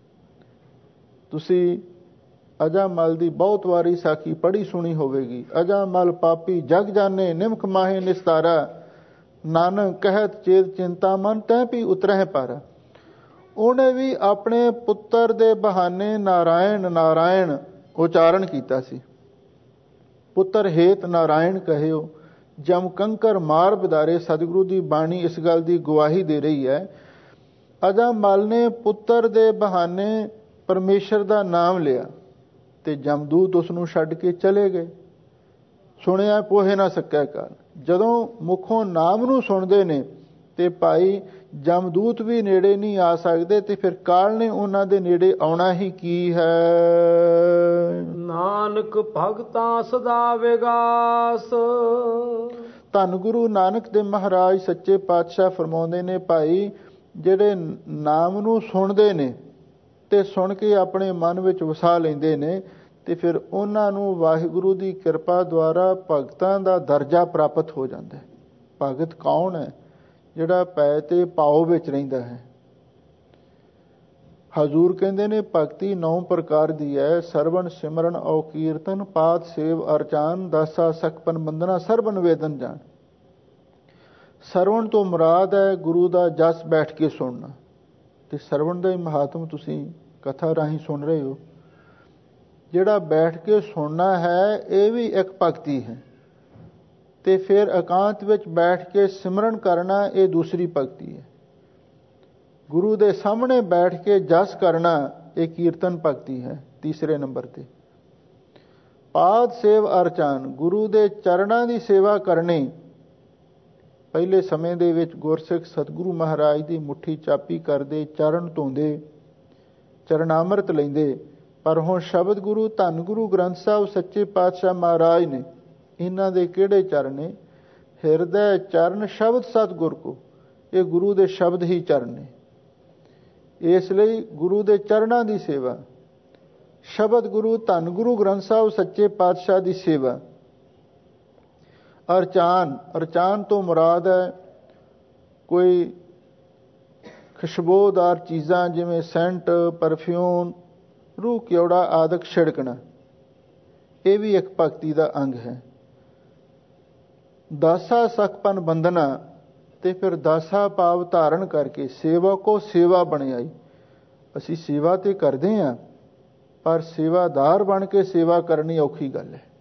ਤੁਸੀਂ ਅਜਾਮਲ ਦੀ ਬਹੁਤ ਵਾਰੀ ਸਾਖੀ ਪੜ੍ਹੀ ਸੁਣੀ ਹੋਵੇਗੀ। ਅਜਾਮਲ ਪਾਪੀ ਜਗ ਜਾਣੇ ਨਿਮਕ ਮਾਹੇ ਨਿਸਤਾਰਾ, ਨਾਨਕ ਕਹਿਤ ਚੇਤ ਚਿੰਤਾ ਮਨ ਤੈ ਵੀ ਉਤਰਹਿ ਪਾਰਾ। ਉਹਨੇ ਵੀ ਆਪਣੇ ਪੁੱਤਰ ਦੇ ਬਹਾਨੇ ਨਾਰਾਇਣ ਨਾਰਾਇਣ ਉਚਾਰਨ ਕੀਤਾ ਸੀ। ਪੁੱਤਰ ਹੇਤ ਨਾਰਾਇਣ ਕਹਿਓ, ਜਮ ਕੰਕਰ ਮਾਰ ਬਿਦਾਰੇ। ਸਤਿਗੁਰੂ ਦੀ ਬਾਣੀ ਇਸ ਗੱਲ ਦੀ ਗਵਾਹੀ ਦੇ ਰਹੀ ਹੈ। ਅਜਾਮਲ ਨੇ ਪੁੱਤਰ ਦੇ ਬਹਾਨੇ ਪਰਮੇਸ਼ਰ ਦਾ ਨਾਮ ਲਿਆ ਤੇ ਜਮਦੂਤ ਉਸ ਨੂੰ ਛੱਡ ਕੇ ਚਲੇ ਗਏ। ਸੁਣਿਆ ਪੋਹੇ ਨਾ ਸਕਿਆ ਕਾਲ। ਜਦੋਂ ਮੁਖੋਂ ਨਾਮ ਨੂੰ ਸੁਣਦੇ ਨੇ ਤੇ ਭਾਈ ਜਮਦੂਤ ਵੀ ਨੇੜੇ ਨਹੀਂ ਆ ਸਕਦੇ, ਤੇ ਫਿਰ ਕਾਲ ਨੇ ਉਹਨਾਂ ਦੇ ਨੇੜੇ ਆਉਣਾ ਹੀ ਕੀ ਹੈ। ਨਾਨਕ ਭਗਤਾਂ ਸਦਾ ਵਿਗਾਸ। ਧੰਨ ਗੁਰੂ ਨਾਨਕ ਦੇਵ ਮਹਾਰਾਜ ਸੱਚੇ ਪਾਤਸ਼ਾਹ ਫਰਮਾਉਂਦੇ ਨੇ, ਭਾਈ ਜਿਹੜੇ ਨਾਮ ਨੂੰ ਸੁਣਦੇ ਨੇ ਤੇ ਸੁਣ ਕੇ ਆਪਣੇ ਮਨ ਵਿੱਚ ਵਸਾ ਲੈਂਦੇ ਨੇ, ਤੇ ਫਿਰ ਉਹਨਾਂ ਨੂੰ ਵਾਹਿਗੁਰੂ ਦੀ ਕਿਰਪਾ ਦੁਆਰਾ ਭਗਤਾਂ ਦਾ ਦਰਜਾ ਪ੍ਰਾਪਤ ਹੋ ਜਾਂਦਾ ਹੈ। ਭਗਤ ਕੌਣ ਹੈ? ਜਿਹੜਾ ਪੈ ਤੇ ਭਾਉ ਵਿੱਚ ਰਹਿੰਦਾ ਹੈ। ਹਜ਼ੂਰ ਕਹਿੰਦੇ ਨੇ ਭਗਤੀ 9 ਪ੍ਰਕਾਰ ਦੀ ਹੈ। ਸਰਵਣ ਸਿਮਰਨ ਔ ਕੀਰਤਨ, ਪਾਤ ਸੇਵ ਅਰਚਾਨ, ਦਾਸਾ ਸਖਪਨ ਬੰਦਨਾ, ਸਰਬਨ ਵੇਦਨ ਜਾਣ। ਸਰਵਣ ਤੋਂ ਮੁਰਾਦ ਹੈ ਗੁਰੂ ਦਾ ਜਸ ਬੈਠ ਕੇ ਸੁਣਨਾ, ਤੇ ਸਰਵਣ ਦਾ ਹੀ ਮਹਾਤਮ ਤੁਸੀਂ ਕਥਾ ਰਾਹੀਂ ਸੁਣ ਰਹੇ ਹੋ। ਜਿਹੜਾ ਬੈਠ ਕੇ ਸੁਣਨਾ ਹੈ, ਇਹ ਵੀ ਇੱਕ ਭਗਤੀ ਹੈ। ਤੇ ਫਿਰ ਇਕਾਂਤ ਵਿੱਚ ਬੈਠ ਕੇ ਸਿਮਰਨ ਕਰਨਾ, ਇਹ ਦੂਸਰੀ ਭਗਤੀ ਹੈ। ਗੁਰੂ ਦੇ ਸਾਹਮਣੇ ਬੈਠ ਕੇ ਜਸ ਕਰਨਾ, ਇਹ ਕੀਰਤਨ ਭਗਤੀ ਹੈ ਤੀਸਰੇ ਨੰਬਰ ਤੇ। ਪਾਦ ਸੇਵ ਅਰਚਾਨ, ਗੁਰੂ ਦੇ ਚਰਨਾਂ ਦੀ ਸੇਵਾ ਕਰਨੀ। ਪਹਿਲੇ ਸਮੇਂ ਦੇ ਵਿੱਚ ਗੁਰਸਿੱਖ ਸਤਿਗੁਰੂ ਮਹਾਰਾਜ ਦੀ ਮੁੱਠੀ ਚਾਪੀ ਕਰਦੇ, ਚਰਨ ਧੋਂਦੇ, ਚਰਨਾਮ੍ਰਿਤ ਲੈਂਦੇ। ਪਰ ਹੁਣ ਸ਼ਬਦ ਗੁਰੂ ਧੰਨ ਗੁਰੂ ਗ੍ਰੰਥ ਸਾਹਿਬ ਸੱਚੇ ਪਾਤਸ਼ਾਹ ਮਹਾਰਾਜ ਨੇ, ਇਹਨਾਂ ਦੇ ਕਿਹੜੇ ਚਰਨ ਨੇ? ਹਿਰਦੈ ਚਰਨ ਸ਼ਬਦ ਸਤਿਗੁਰ ਕੋ। ਇਹ ਗੁਰੂ ਦੇ ਸ਼ਬਦ ਹੀ ਚਰਨ ਨੇ। ਇਸ ਲਈ ਗੁਰੂ ਦੇ ਚਰਨਾਂ ਦੀ ਸੇਵਾ, ਸ਼ਬਦ ਗੁਰੂ ਧੰਨ ਗੁਰੂ ਗ੍ਰੰਥ ਸਾਹਿਬ ਸੱਚੇ ਪਾਤਸ਼ਾਹ ਦੀ ਸੇਵਾ। ਅਰਚਾਨ, ਅਰਚਾਨ ਤੋਂ ਮੁਰਾਦ ਹੈ ਕੋਈ ਖੁਸ਼ਬੂਦਾਰ ਚੀਜ਼ਾਂ ਜਿਵੇਂ ਸੈਂਟ, ਪਰਫਿਊਮ, ਰੂਹ ਕਿਉੜਾ ਆਦਿਕ ਛਿੜਕਣਾ। ਇਹ ਵੀ ਇੱਕ ਭਗਤੀ ਦਾ ਅੰਗ ਹੈ। ਦਾਸਾ ਸਖਪਨ ਬੰਦਨਾ, ਤੇ ਫਿਰ ਦਾਸਾ ਭਾਵ ਧਾਰਨ ਕਰਕੇ ਸੇਵਾ ਕੋ ਸੇਵਾ ਬਣਾਈ। ਅਸੀਂ ਸੇਵਾ ਤੇ ਕਰਦੇ ਹਾਂ, ਪਰ ਸੇਵਾਦਾਰ ਬਣ ਕੇ ਸੇਵਾ ਕਰਨੀ ਔਖੀ ਗੱਲ ਹੈ।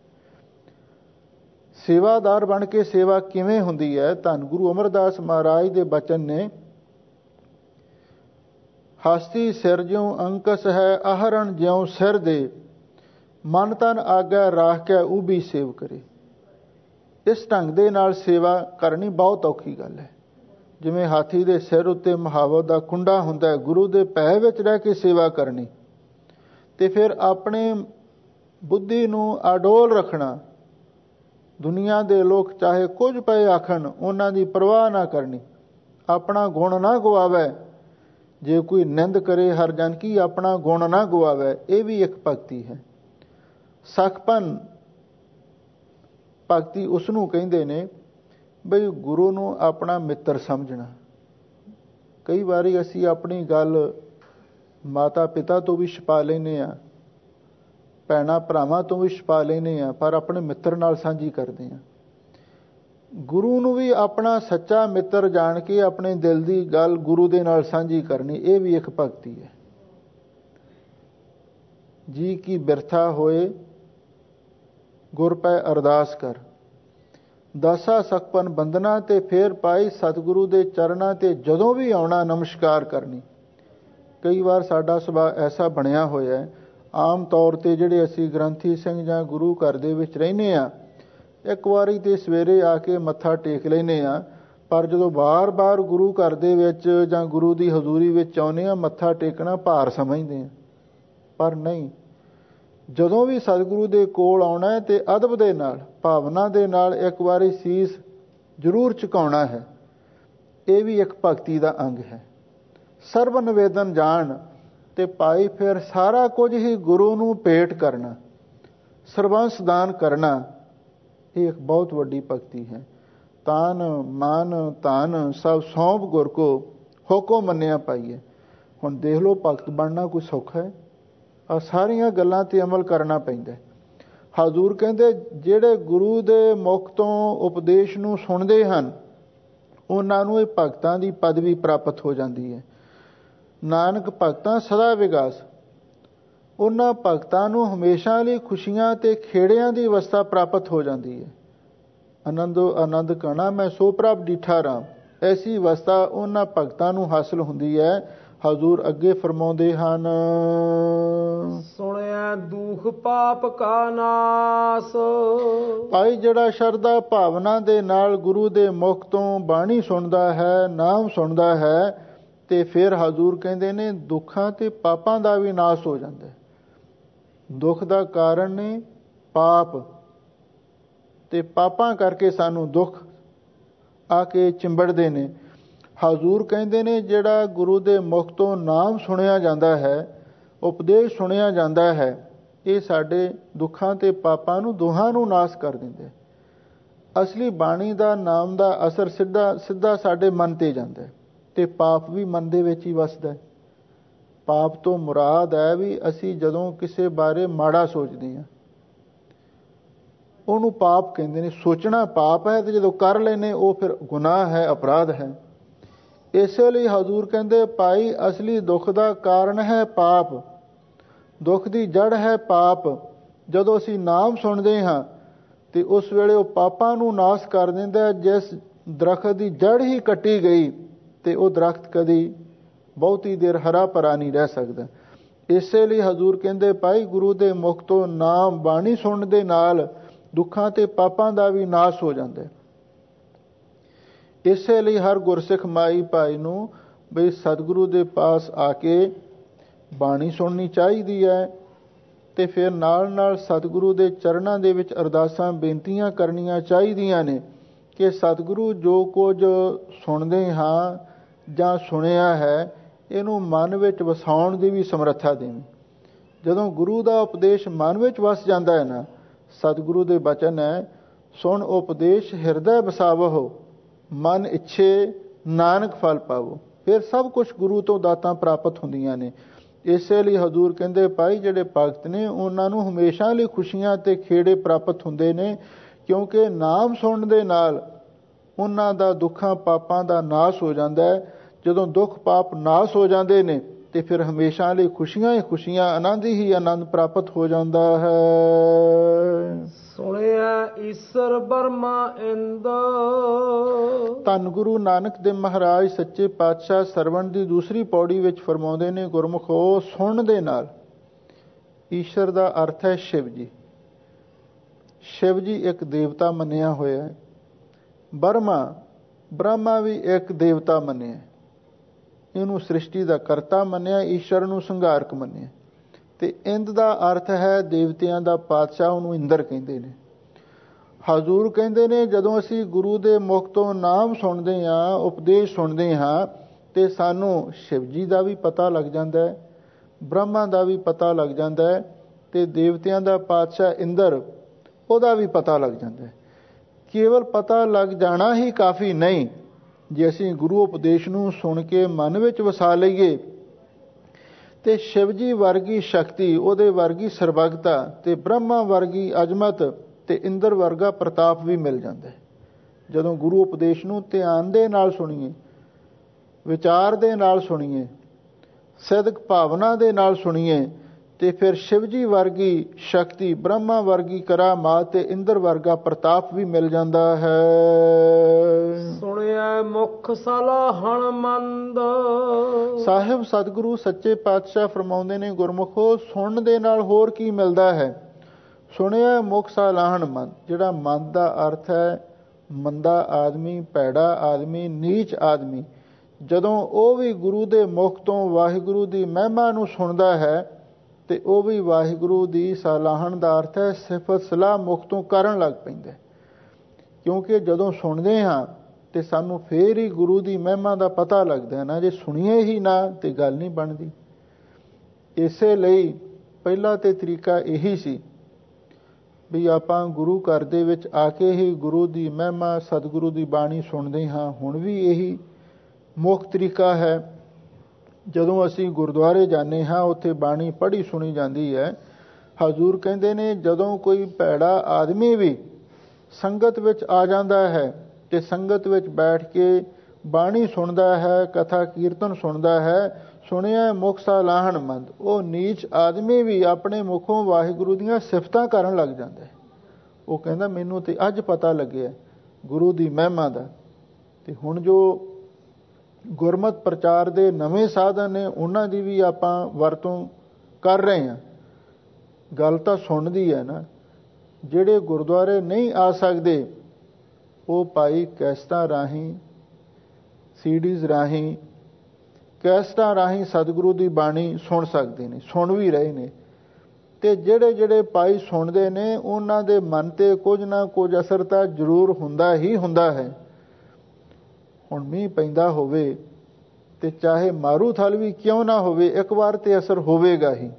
ਸੇਵਾਦਾਰ ਬਣ ਕੇ ਸੇਵਾ ਕਿਵੇਂ ਹੁੰਦੀ ਹੈ? ਧੰਨ ਗੁਰੂ ਅਮਰਦਾਸ ਮਹਾਰਾਜ ਦੇ ਬਚਨ ਨੇ, ਹਸਤੀ ਸਿਰ ਜਿਉ ਅੰਕਸ ਹੈ, ਆਹਰਣ ਜਿਉ ਸਿਰ ਦੇ, ਮਨ ਤਨ ਆਗਿਆ ਰਾਖ ਕੇ ਉਬੀ ਸੇਵ ਕਰੇ। ਇਸ ਢੰਗ ਦੇ ਨਾਲ ਸੇਵਾ ਕਰਨੀ ਬਹੁਤ ਔਖੀ ਗੱਲ ਹੈ। ਜਿਵੇਂ ਹਾਥੀ ਦੇ ਸਿਰ ਉੱਤੇ ਮਹਾਵਤ ਦਾ ਕੁੰਡਾ ਹੁੰਦਾ ਹੈ, ਗੁਰੂ ਦੇ ਭੈ ਵਿੱਚ ਰਹਿ ਕੇ ਸੇਵਾ ਕਰਨੀ, ਤੇ ਫਿਰ ਆਪਣੇ ਬੁੱਧੀ ਨੂੰ ਅਡੋਲ ਰੱਖਣਾ। ਦੁਨੀਆ ਦੇ ਲੋਕ ਚਾਹੇ ਕੁਝ ਪਏ ਆਖਣ, ਉਹਨਾਂ ਦੀ ਪਰਵਾਹ ਨਾ ਕਰਨੀ। ਆਪਣਾ ਗੁਣ ਨਾ ਗਵਾਵੇ। ਜੇ ਕੋਈ ਨਿੰਦ ਕਰੇ ਹਰ ਜਨ ਕੀ, ਆਪਣਾ ਗੁਣ ਨਾ ਗਵਾਵੇ। ਇਹ ਵੀ ਇੱਕ ਭਗਤੀ ਹੈ। ਸਖਪਨ ਭਗਤੀ ਉਸ ਨੂੰ ਕਹਿੰਦੇ ਨੇ ਬਈ ਗੁਰੂ ਨੂੰ ਆਪਣਾ ਮਿੱਤਰ ਸਮਝਣਾ। ਕਈ ਵਾਰੀ ਅਸੀਂ ਆਪਣੀ ਗੱਲ ਮਾਤਾ ਪਿਤਾ ਤੋਂ ਵੀ ਛੁਪਾ ਲੈਂਦੇ ਹਾਂ, ਭੈਣਾਂ ਭਰਾਵਾਂ ਤੋਂ ਵੀ ਛੁਪਾ ਲੈਂਦੇ ਹਾਂ, ਪਰ ਆਪਣੇ ਮਿੱਤਰ ਨਾਲ ਸਾਂਝੀ ਕਰਦੇ ਹਾਂ। ਗੁਰੂ ਨੂੰ ਵੀ ਆਪਣਾ ਸੱਚਾ ਮਿੱਤਰ ਜਾਣ ਕੇ ਆਪਣੇ ਦਿਲ ਦੀ ਗੱਲ ਗੁਰੂ ਦੇ ਨਾਲ ਸਾਂਝੀ ਕਰਨੀ, ਇਹ ਵੀ ਇੱਕ ਭਗਤੀ ਹੈ। ਜੀ ਕੀ ਬਿਰਥਾ ਹੋਏ ਗੁਰ ਪੈ ਅਰਦਾਸ ਕਰ, ਦਾਸਾ ਸਖਪਨ ਬੰਦਨਾ, ਤੇ ਫੇਰ ਪਾਈ ਸਤਿਗੁਰੂ ਦੇ ਚਰਨਾਂ ਤੇ ਜਦੋਂ ਵੀ ਆਉਣਾ ਨਮਸਕਾਰ ਕਰਨੀ। ਕਈ ਵਾਰ ਸਾਡਾ ਸੁਭਾਅ ਐਸਾ ਬਣਿਆ ਹੋਇਆ ਹੈ, ਆਮ ਤੌਰ ਤੇ ਜਿਹੜੇ ਅਸੀਂ ਗ੍ਰੰਥੀ ਸਿੰਘ ਜਾਂ ਗੁਰੂ ਘਰ ਦੇ ਵਿੱਚ ਰਹਿੰਦੇ ਹਾਂ, ਇੱਕ ਵਾਰੀ ਤੇ ਸਵੇਰੇ ਆ ਕੇ ਮੱਥਾ ਟੇਕ ਲੈਂਦੇ ਹਾਂ, ਪਰ ਜਦੋਂ ਬਾਰ-ਬਾਰ ਗੁਰੂ ਘਰ ਦੇ ਵਿੱਚ ਜਾਂ ਗੁਰੂ ਦੀ ਹਜ਼ੂਰੀ ਵਿੱਚ ਆਉਂਦੇ ਹਾਂ, ਮੱਥਾ ਟੇਕਣਾ ਭਾਰ ਸਮਝਦੇ ਹਾਂ। ਪਰ ਨਹੀਂ, ਜਦੋਂ ਵੀ ਸਤਿਗੁਰੂ ਦੇ ਕੋਲ ਆਉਣਾ ਹੈ ਤੇ ਅਦਬ ਦੇ ਨਾਲ, ਭਾਵਨਾ ਦੇ ਨਾਲ ਇੱਕ ਵਾਰੀ ਸੀਸ ਜ਼ਰੂਰ ਝੁਕਾਉਣਾ ਹੈ। ਇਹ ਵੀ ਇੱਕ ਭਗਤੀ ਦਾ ਅੰਗ ਹੈ। ਸਰਬ ਨਿਵੇਦਨ ਜਾਣ ਤੇ ਭਾਈ ਫਿਰ ਸਾਰਾ ਕੁਝ ਹੀ ਗੁਰੂ ਨੂੰ ਭੇਟ ਕਰਨਾ, ਸਰਬੰਸ ਦਾਨ ਕਰਨਾ, ਇਹ ਇੱਕ ਬਹੁਤ ਵੱਡੀ ਭਗਤੀ ਹੈ। ਤਾਨ ਮਾਨ ਧਨ ਸਭ ਸੌਂਪ ਗੁਰ ਕੋ, ਹੋਕੋ ਮੰਨਿਆ ਪਾਈਏ। ਹੁਣ ਦੇਖ ਲਓ, ਭਗਤ ਬਣਨਾ ਕੋਈ ਸੌਖਾ ਹੈ? ਆ ਸਾਰੀਆਂ ਗੱਲਾਂ ਤੇ ਅਮਲ ਕਰਨਾ ਪੈਂਦਾ। ਹਜ਼ੂਰ ਕਹਿੰਦੇ ਜਿਹੜੇ ਗੁਰੂ ਦੇ ਮੁਖ ਤੋਂ ਉਪਦੇਸ਼ ਨੂੰ ਸੁਣਦੇ ਹਨ, ਉਹਨਾਂ ਨੂੰ ਇਹ ਭਗਤਾਂ ਦੀ ਪਦਵੀ ਪ੍ਰਾਪਤ ਹੋ ਜਾਂਦੀ ਹੈ। ਨਾਨਕ ਭਗਤਾਂ ਸਦਾ ਵਿਗਾਸ, ਉਹਨਾਂ ਭਗਤਾਂ ਨੂੰ ਹਮੇਸ਼ਾ ਲਈ ਖੁਸ਼ੀਆਂ ਤੇ ਖੇੜਿਆਂ ਦੀ ਅਵਸਥਾ ਪ੍ਰਾਪਤ ਹੋ ਜਾਂਦੀ ਹੈ। ਆਨੰਦੋ ਆਨੰਦ ਕਣਾ ਮੈਂ ਸੋ ਪ੍ਰਭ ਡੀਠਾ ਰਾਮ, ਐਸੀ ਅਵਸਥਾ ਉਹਨਾਂ ਭਗਤਾਂ ਨੂੰ ਹਾਸਲ ਹੁੰਦੀ ਹੈ। ਹਜ਼ੂਰ ਅੱਗੇ ਫਰਮਾਉਂਦੇ ਹਨ, ਸੁਣਿਆ ਦੁਖ ਪਾਪ ਕਾ ਨਾਸ। ਭਾਈ ਜਿਹੜਾ ਸ਼ਰਧਾ ਭਾਵਨਾ ਦੇ ਨਾਲ ਗੁਰੂ ਦੇ ਮੁਖ ਤੋਂ ਬਾਣੀ ਸੁਣਦਾ ਹੈ, ਨਾਮ ਸੁਣਦਾ ਹੈ, ਤੇ ਫਿਰ ਹਜ਼ੂਰ ਕਹਿੰਦੇ ਨੇ ਦੁੱਖਾਂ ਤੇ ਪਾਪਾਂ ਦਾ ਵੀ ਨਾਸ ਹੋ ਜਾਂਦਾ ਹੈ। ਦੁੱਖ ਦਾ ਕਾਰਨ ਨੇ ਪਾਪ, ਤੇ ਪਾਪਾਂ ਕਰਕੇ ਸਾਨੂੰ ਦੁੱਖ ਆ ਕੇ ਚਿੰਬੜਦੇ ਨੇ। ਹਜ਼ੂਰ ਕਹਿੰਦੇ ਨੇ ਜਿਹੜਾ ਗੁਰੂ ਦੇ ਮੁਖ ਤੋਂ ਨਾਮ ਸੁਣਿਆ ਜਾਂਦਾ ਹੈ, ਉਪਦੇਸ਼ ਸੁਣਿਆ ਜਾਂਦਾ ਹੈ, ਇਹ ਸਾਡੇ ਦੁੱਖਾਂ ਤੇ ਪਾਪਾਂ ਨੂੰ ਦੋਹਾਂ ਨੂੰ ਨਾਸ ਕਰ ਦਿੰਦੇ। ਅਸਲੀ ਬਾਣੀ ਦਾ ਨਾਮ ਦਾ ਅਸਰ ਸਿੱਧਾ ਸਾਡੇ ਮਨ ਤੇ ਜਾਂਦਾ ਹੈ, ਤੇ ਪਾਪ ਵੀ ਮਨ ਦੇ ਵਿੱਚ ਹੀ ਵਸਦਾ ਹੈ। ਪਾਪ ਤੋਂ ਮੁਰਾਦ ਹੈ ਵੀ ਅਸੀਂ ਜਦੋਂ ਕਿਸੇ ਬਾਰੇ ਮਾੜਾ ਸੋਚਦੇ ਹਾਂ, ਉਹਨੂੰ ਪਾਪ ਕਹਿੰਦੇ ਨੇ। ਸੋਚਣਾ ਪਾਪ ਹੈ, ਤੇ ਜਦੋਂ ਕਰ ਲੈਨੇ ਉਹ ਫਿਰ ਗੁਨਾਹ ਹੈ, ਅਪਰਾਧ ਹੈ। ਇਸੇ ਲਈ ਹਜ਼ੂਰ ਕਹਿੰਦੇ ਭਾਈ ਅਸਲੀ ਦੁੱਖ ਦਾ ਕਾਰਨ ਹੈ ਪਾਪ, ਦੁੱਖ ਦੀ ਜੜ ਹੈ ਪਾਪ। ਜਦੋਂ ਅਸੀਂ ਨਾਮ ਸੁਣਦੇ ਹਾਂ ਤੇ ਉਸ ਵੇਲੇ ਉਹ ਪਾਪਾਂ ਨੂੰ ਨਾਸ ਕਰ ਦਿੰਦਾ। ਜਿਸ ਦਰਖਤ ਦੀ ਜੜ ਹੀ ਕੱਟੀ ਗਈ ਤੇ ਉਹ ਦਰਖਤ ਕਦੀ ਬਹੁਤੀ ਦੇਰ ਹਰਾ ਭਰਾ ਨਹੀਂ ਰਹਿ ਸਕਦਾ। ਇਸੇ ਲਈ ਹਜ਼ੂਰ ਕਹਿੰਦੇ ਭਾਈ ਗੁਰੂ ਦੇ ਮੁਖ ਤੋਂ ਨਾਮ ਬਾਣੀ ਸੁਣਨ ਦੇ ਨਾਲ ਦੁੱਖਾਂ ਤੇ ਪਾਪਾਂ ਦਾ ਵੀ ਨਾਸ ਹੋ ਜਾਂਦਾ। ਇਸੇ ਲਈ ਹਰ ਗੁਰਸਿੱਖ ਮਾਈ ਭਾਈ ਨੂੰ ਬਈ ਸਤਿਗੁਰੂ ਦੇ ਪਾਸ ਆ ਕੇ ਬਾਣੀ ਸੁਣਨੀ ਚਾਹੀਦੀ ਹੈ, ਤੇ ਫਿਰ ਨਾਲ ਨਾਲ ਸਤਿਗੁਰੂ ਦੇ ਚਰਨਾਂ ਦੇ ਵਿੱਚ ਅਰਦਾਸਾਂ ਬੇਨਤੀਆਂ ਕਰਨੀਆਂ ਚਾਹੀਦੀਆਂ ਨੇ ਕਿ ਸਤਿਗੁਰੂ ਜੋ ਕੁਝ ਸੁਣਦੇ ਹਾਂ ਜਾਂ ਸੁਣਿਆ ਹੈ, ਇਹਨੂੰ ਮਨ ਵਿੱਚ ਵਸਾਉਣ ਦੀ ਵੀ ਸਮਰੱਥਾ ਦੇਵੀਂ। ਜਦੋਂ ਗੁਰੂ ਦਾ ਉਪਦੇਸ਼ ਮਨ ਵਿੱਚ ਵਸ ਜਾਂਦਾ ਹੈ ਨਾ, ਸਤਿਗੁਰੂ ਦੇ ਬਚਨ ਹੈ, ਸੁਣ ਉਪਦੇਸ਼ ਹਿਰਦੈ ਵਸਾਵਹੁ, ਮਨ ਇੱਛੇ ਨਾਨਕ ਫਲ ਪਾਵੋ। ਫਿਰ ਸਭ ਕੁਝ ਗੁਰੂ ਤੋਂ ਦਾਤਾਂ ਪ੍ਰਾਪਤ ਹੁੰਦੀਆਂ ਨੇ। ਇਸੇ ਲਈ ਹਜ਼ੂਰ ਕਹਿੰਦੇ ਭਾਈ ਜਿਹੜੇ ਭਗਤ ਨੇ ਉਹਨਾਂ ਨੂੰ ਹਮੇਸ਼ਾ ਲਈ ਖੁਸ਼ੀਆਂ ਤੇ ਖੇੜੇ ਪ੍ਰਾਪਤ ਹੁੰਦੇ ਨੇ, ਕਿਉਂਕਿ ਨਾਮ ਸੁਣਨ ਦੇ ਨਾਲ ਉਹਨਾਂ ਦਾ ਦੁੱਖਾਂ ਪਾਪਾਂ ਦਾ ਨਾਸ ਹੋ ਜਾਂਦਾ ਹੈ। ਜਦੋਂ ਦੁੱਖ ਪਾਪ ਨਾਸ ਹੋ ਜਾਂਦੇ ਨੇ ਤੇ ਫਿਰ ਹਮੇਸ਼ਾ ਲਈ ਖੁਸ਼ੀਆਂ ਹੀ ਖੁਸ਼ੀਆਂ, ਆਨੰਦ ਹੀ ਆਨੰਦ ਪ੍ਰਾਪਤ ਹੋ ਜਾਂਦਾ ਹੈ। ਸੁਣਿਆ ਈਸ਼ਰ ਬਰਮਾ ਇੰਦ। ਧੰਨ ਗੁਰੂ ਨਾਨਕ ਦੇਵ ਮਹਾਰਾਜ ਸੱਚੇ ਪਾਤਸ਼ਾਹ ਸਰਵਣ ਦੀ ਦੂਸਰੀ ਪੌੜੀ ਵਿੱਚ ਫਰਮਾਉਂਦੇ ਨੇ, ਗੁਰਮੁਖੋ ਸੁਣਨ ਦੇ ਨਾਲ। ਈਸ਼ਰ ਦਾ ਅਰਥ ਹੈ ਸ਼ਿਵ ਜੀ। ਸ਼ਿਵ ਜੀ ਇੱਕ ਦੇਵਤਾ ਮੰਨਿਆ ਹੋਇਆ ਹੈ। ਬ੍ਰਹਮਾ ਵੀ ਇੱਕ ਦੇਵਤਾ ਮੰਨਿਆ, ਇਹਨੂੰ ਸ੍ਰਿਸ਼ਟੀ ਦਾ ਕਰਤਾ ਮੰਨਿਆ, ਈਸ਼ਰ ਨੂੰ ਸੰਘਾਰਕ ਮੰਨਿਆ। ਤੇ ਇੰਦ ਦਾ ਅਰਥ ਹੈ ਦੇਵਤਿਆਂ ਦਾ ਪਾਤਸ਼ਾਹ, ਉਹਨੂੰ ਇੰਦਰ ਕਹਿੰਦੇ ਨੇ। ਹਜ਼ੂਰ ਕਹਿੰਦੇ ਨੇ ਜਦੋਂ ਅਸੀਂ ਗੁਰੂ ਦੇ ਮੁਖ ਤੋਂ ਨਾਮ ਸੁਣਦੇ ਹਾਂ, ਉਪਦੇਸ਼ ਸੁਣਦੇ ਹਾਂ, ਤੇ ਸਾਨੂੰ ਸ਼ਿਵ ਜੀ ਦਾ ਵੀ ਪਤਾ ਲੱਗ ਜਾਂਦਾ ਹੈ, ਬ੍ਰਹਮਾ ਦਾ ਵੀ ਪਤਾ ਲੱਗ ਜਾਂਦਾ ਹੈ, ਤੇ ਦੇਵਤਿਆਂ ਦਾ ਪਾਤਸ਼ਾਹ ਇੰਦਰ, ਉਹਦਾ ਵੀ ਪਤਾ ਲੱਗ ਜਾਂਦਾ ਹੈ। ਕੇਵਲ ਪਤਾ ਲੱਗ ਜਾਣਾ ਹੀ ਕਾਫੀ ਨਹੀਂ। ਜੇ ਅਸੀਂ ਗੁਰੂ ਉਪਦੇਸ਼ ਨੂੰ ਸੁਣ ਕੇ ਮਨ ਵਿੱਚ ਵਸਾ ਲਈਏ ਤੇ ਸ਼ਿਵ ਜੀ ਵਰਗੀ ਸ਼ਕਤੀ, ਉਹਦੇ ਵਰਗੀ ਸਰਬਗਤਾ, ਤੇ ਬ੍ਰਹਮਾ ਵਰਗੀ ਅਜ਼ਮਤ, ਤੇ ਇੰਦਰ ਵਰਗਾ ਪ੍ਰਤਾਪ ਵੀ ਮਿਲ ਜਾਂਦਾ ਹੈ। ਜਦੋਂ ਗੁਰੂ ਉਪਦੇਸ਼ ਨੂੰ ਧਿਆਨ ਦੇ ਨਾਲ ਸੁਣੀਏ, ਵਿਚਾਰ ਦੇ ਨਾਲ ਸੁਣੀਏ, ਸਿਦਕ ਭਾਵਨਾ ਦੇ ਨਾਲ ਸੁਣੀਏ, ਤੇ ਫਿਰ ਸ਼ਿਵ ਜੀ ਵਰਗੀ ਸ਼ਕਤੀ, ਬ੍ਰਹਮਾ ਵਰਗੀ ਕਰਾਮਾਤ ਤੇ ਇੰਦਰ ਵਰਗਾ ਪ੍ਰਤਾਪ ਵੀ ਮਿਲ ਜਾਂਦਾ ਹੈ। ਸੁਣਿਆ ਮੁਖ ਸਲਾਹਣ ਮੰਦ। ਸਾਹਿਬ ਸਤਿਗੁਰੂ ਸੱਚੇ ਪਾਤਸ਼ਾਹ ਫਰਮਾਉਂਦੇ ਨੇ, ਗੁਰਮੁਖੋ ਸੁਣਨ ਦੇ ਨਾਲ ਹੋਰ ਕੀ ਮਿਲਦਾ ਹੈ? ਸੁਣਿਆ ਮੁਖ ਸਲਾਹਣ ਮੰਦ। ਜਿਹੜਾ ਮੰਦ ਦਾ ਅਰਥ ਹੈ ਮੰਦਾ ਆਦਮੀ, ਭੈੜਾ ਆਦਮੀ, ਨੀਚ ਆਦਮੀ, ਜਦੋਂ ਉਹ ਵੀ ਗੁਰੂ ਦੇ ਮੁਖ ਤੋਂ ਵਾਹਿਗੁਰੂ ਦੀ ਮਹਿਮਾ ਨੂੰ ਸੁਣਦਾ ਹੈ ਤੇ ਉਹ ਵੀ ਵਾਹਿਗੁਰੂ ਦੀ ਸਲਾਹਣ ਦਾ ਅਰਥ ਹੈ ਸਿਫਤ ਸਲਾਹ ਮੁਖ ਤੋਂ ਕਰਨ ਲੱਗ ਪੈਂਦਾ। ਕਿਉਂਕਿ ਜਦੋਂ ਸੁਣਦੇ ਹਾਂ ਤੇ ਸਾਨੂੰ ਫੇਰ ਹੀ ਗੁਰੂ ਦੀ ਮਹਿਮਾ ਦਾ ਪਤਾ ਲੱਗਦਾ ਨਾ। ਜੇ ਸੁਣੀਏ ਹੀ ਨਾ ਤੇ ਗੱਲ ਨਹੀਂ ਬਣਦੀ। ਇਸੇ ਲਈ ਪਹਿਲਾ ਤੇ ਤਰੀਕਾ ਇਹੀ ਸੀ ਵੀ ਆਪਾਂ ਗੁਰੂ ਘਰ ਦੇ ਵਿੱਚ ਆ ਕੇ ਹੀ ਗੁਰੂ ਦੀ ਮਹਿਮਾ, ਸਤਿਗੁਰੂ ਦੀ ਬਾਣੀ ਸੁਣਦੇ ਹਾਂ। ਹੁਣ ਵੀ ਇਹੀ ਮੁੱਖ ਤਰੀਕਾ ਹੈ। ਜਦੋਂ ਅਸੀਂ ਗੁਰਦੁਆਰੇ ਜਾਂਦੇ ਹਾਂ, ਉੱਥੇ ਬਾਣੀ ਪੜ੍ਹੀ ਸੁਣੀ ਜਾਂਦੀ ਹੈ। ਹਜ਼ੂਰ ਕਹਿੰਦੇ ਨੇ, ਜਦੋਂ ਕੋਈ ਭੈੜਾ ਆਦਮੀ ਵੀ ਸੰਗਤ ਵਿੱਚ ਆ ਜਾਂਦਾ ਹੈ ਤੇ ਸੰਗਤ ਵਿੱਚ ਬੈਠ ਕੇ ਬਾਣੀ ਸੁਣਦਾ ਹੈ, ਕਥਾ ਕੀਰਤਨ ਸੁਣਦਾ ਹੈ, ਸੁਣਿਆ ਮੁਖ ਸਲਾਹਣ ਮੰਦ, ਉਹ ਨੀਚ ਆਦਮੀ ਵੀ ਆਪਣੇ ਮੁਖੋਂ ਵਾਹਿਗੁਰੂ ਦੀਆਂ ਸਿਫਤਾਂ ਕਰਨ ਲੱਗ ਜਾਂਦਾ ਹੈ। ਉਹ ਕਹਿੰਦਾ ਮੈਨੂੰ ਤੇ ਅੱਜ ਪਤਾ ਲੱਗਿਆ ਗੁਰੂ ਦੀ ਮਹਿਮਾ ਦਾ। ਤੇ ਹੁਣ ਜੋ ਗੁਰਮਤਿ ਪ੍ਰਚਾਰ ਦੇ ਨਵੇਂ ਸਾਧਨ ਨੇ, ਉਹਨਾਂ ਦੀ ਵੀ ਆਪਾਂ ਵਰਤੋਂ ਕਰ ਰਹੇ ਹਾਂ। ਗੱਲ ਤਾਂ ਸੁਣਦੀ ਹੈ ਨਾ। ਜਿਹੜੇ ਗੁਰਦੁਆਰੇ ਨਹੀਂ ਆ ਸਕਦੇ, ਉਹ ਭਾਈ ਕੈਸਟਾਂ ਰਾਹੀਂ, ਸੀਡੀਜ਼ ਰਾਹੀਂ, ਕੈਸਟਾਂ ਰਾਹੀਂ ਸਤਿਗੁਰੂ ਦੀ ਬਾਣੀ ਸੁਣ ਸਕਦੇ ਨੇ, ਸੁਣ ਵੀ ਰਹੇ ਨੇ। ਤੇ ਜਿਹੜੇ ਜਿਹੜੇ ਭਾਈ ਸੁਣਦੇ ਨੇ, ਉਹਨਾਂ ਦੇ ਮਨ ਤੇ ਕੁਝ ਨਾ ਕੁਝ ਅਸਰ ਤਾਂ ਜ਼ਰੂਰ ਹੁੰਦਾ ਹੀ ਹੁੰਦਾ ਹੈ। ਹੁਣ ਮੀਂਹ ਪੈਂਦਾ ਹੋਵੇ ਤੇ ਚਾਹੇ ਮਾਰੂ ਥਲ ਵੀ ਕਿਉਂ ਨਾ ਹੋਵੇ, ਇੱਕ ਵਾਰ ਤੇ ਅਸਰ ਹੋਵੇਗਾ ਹੀ।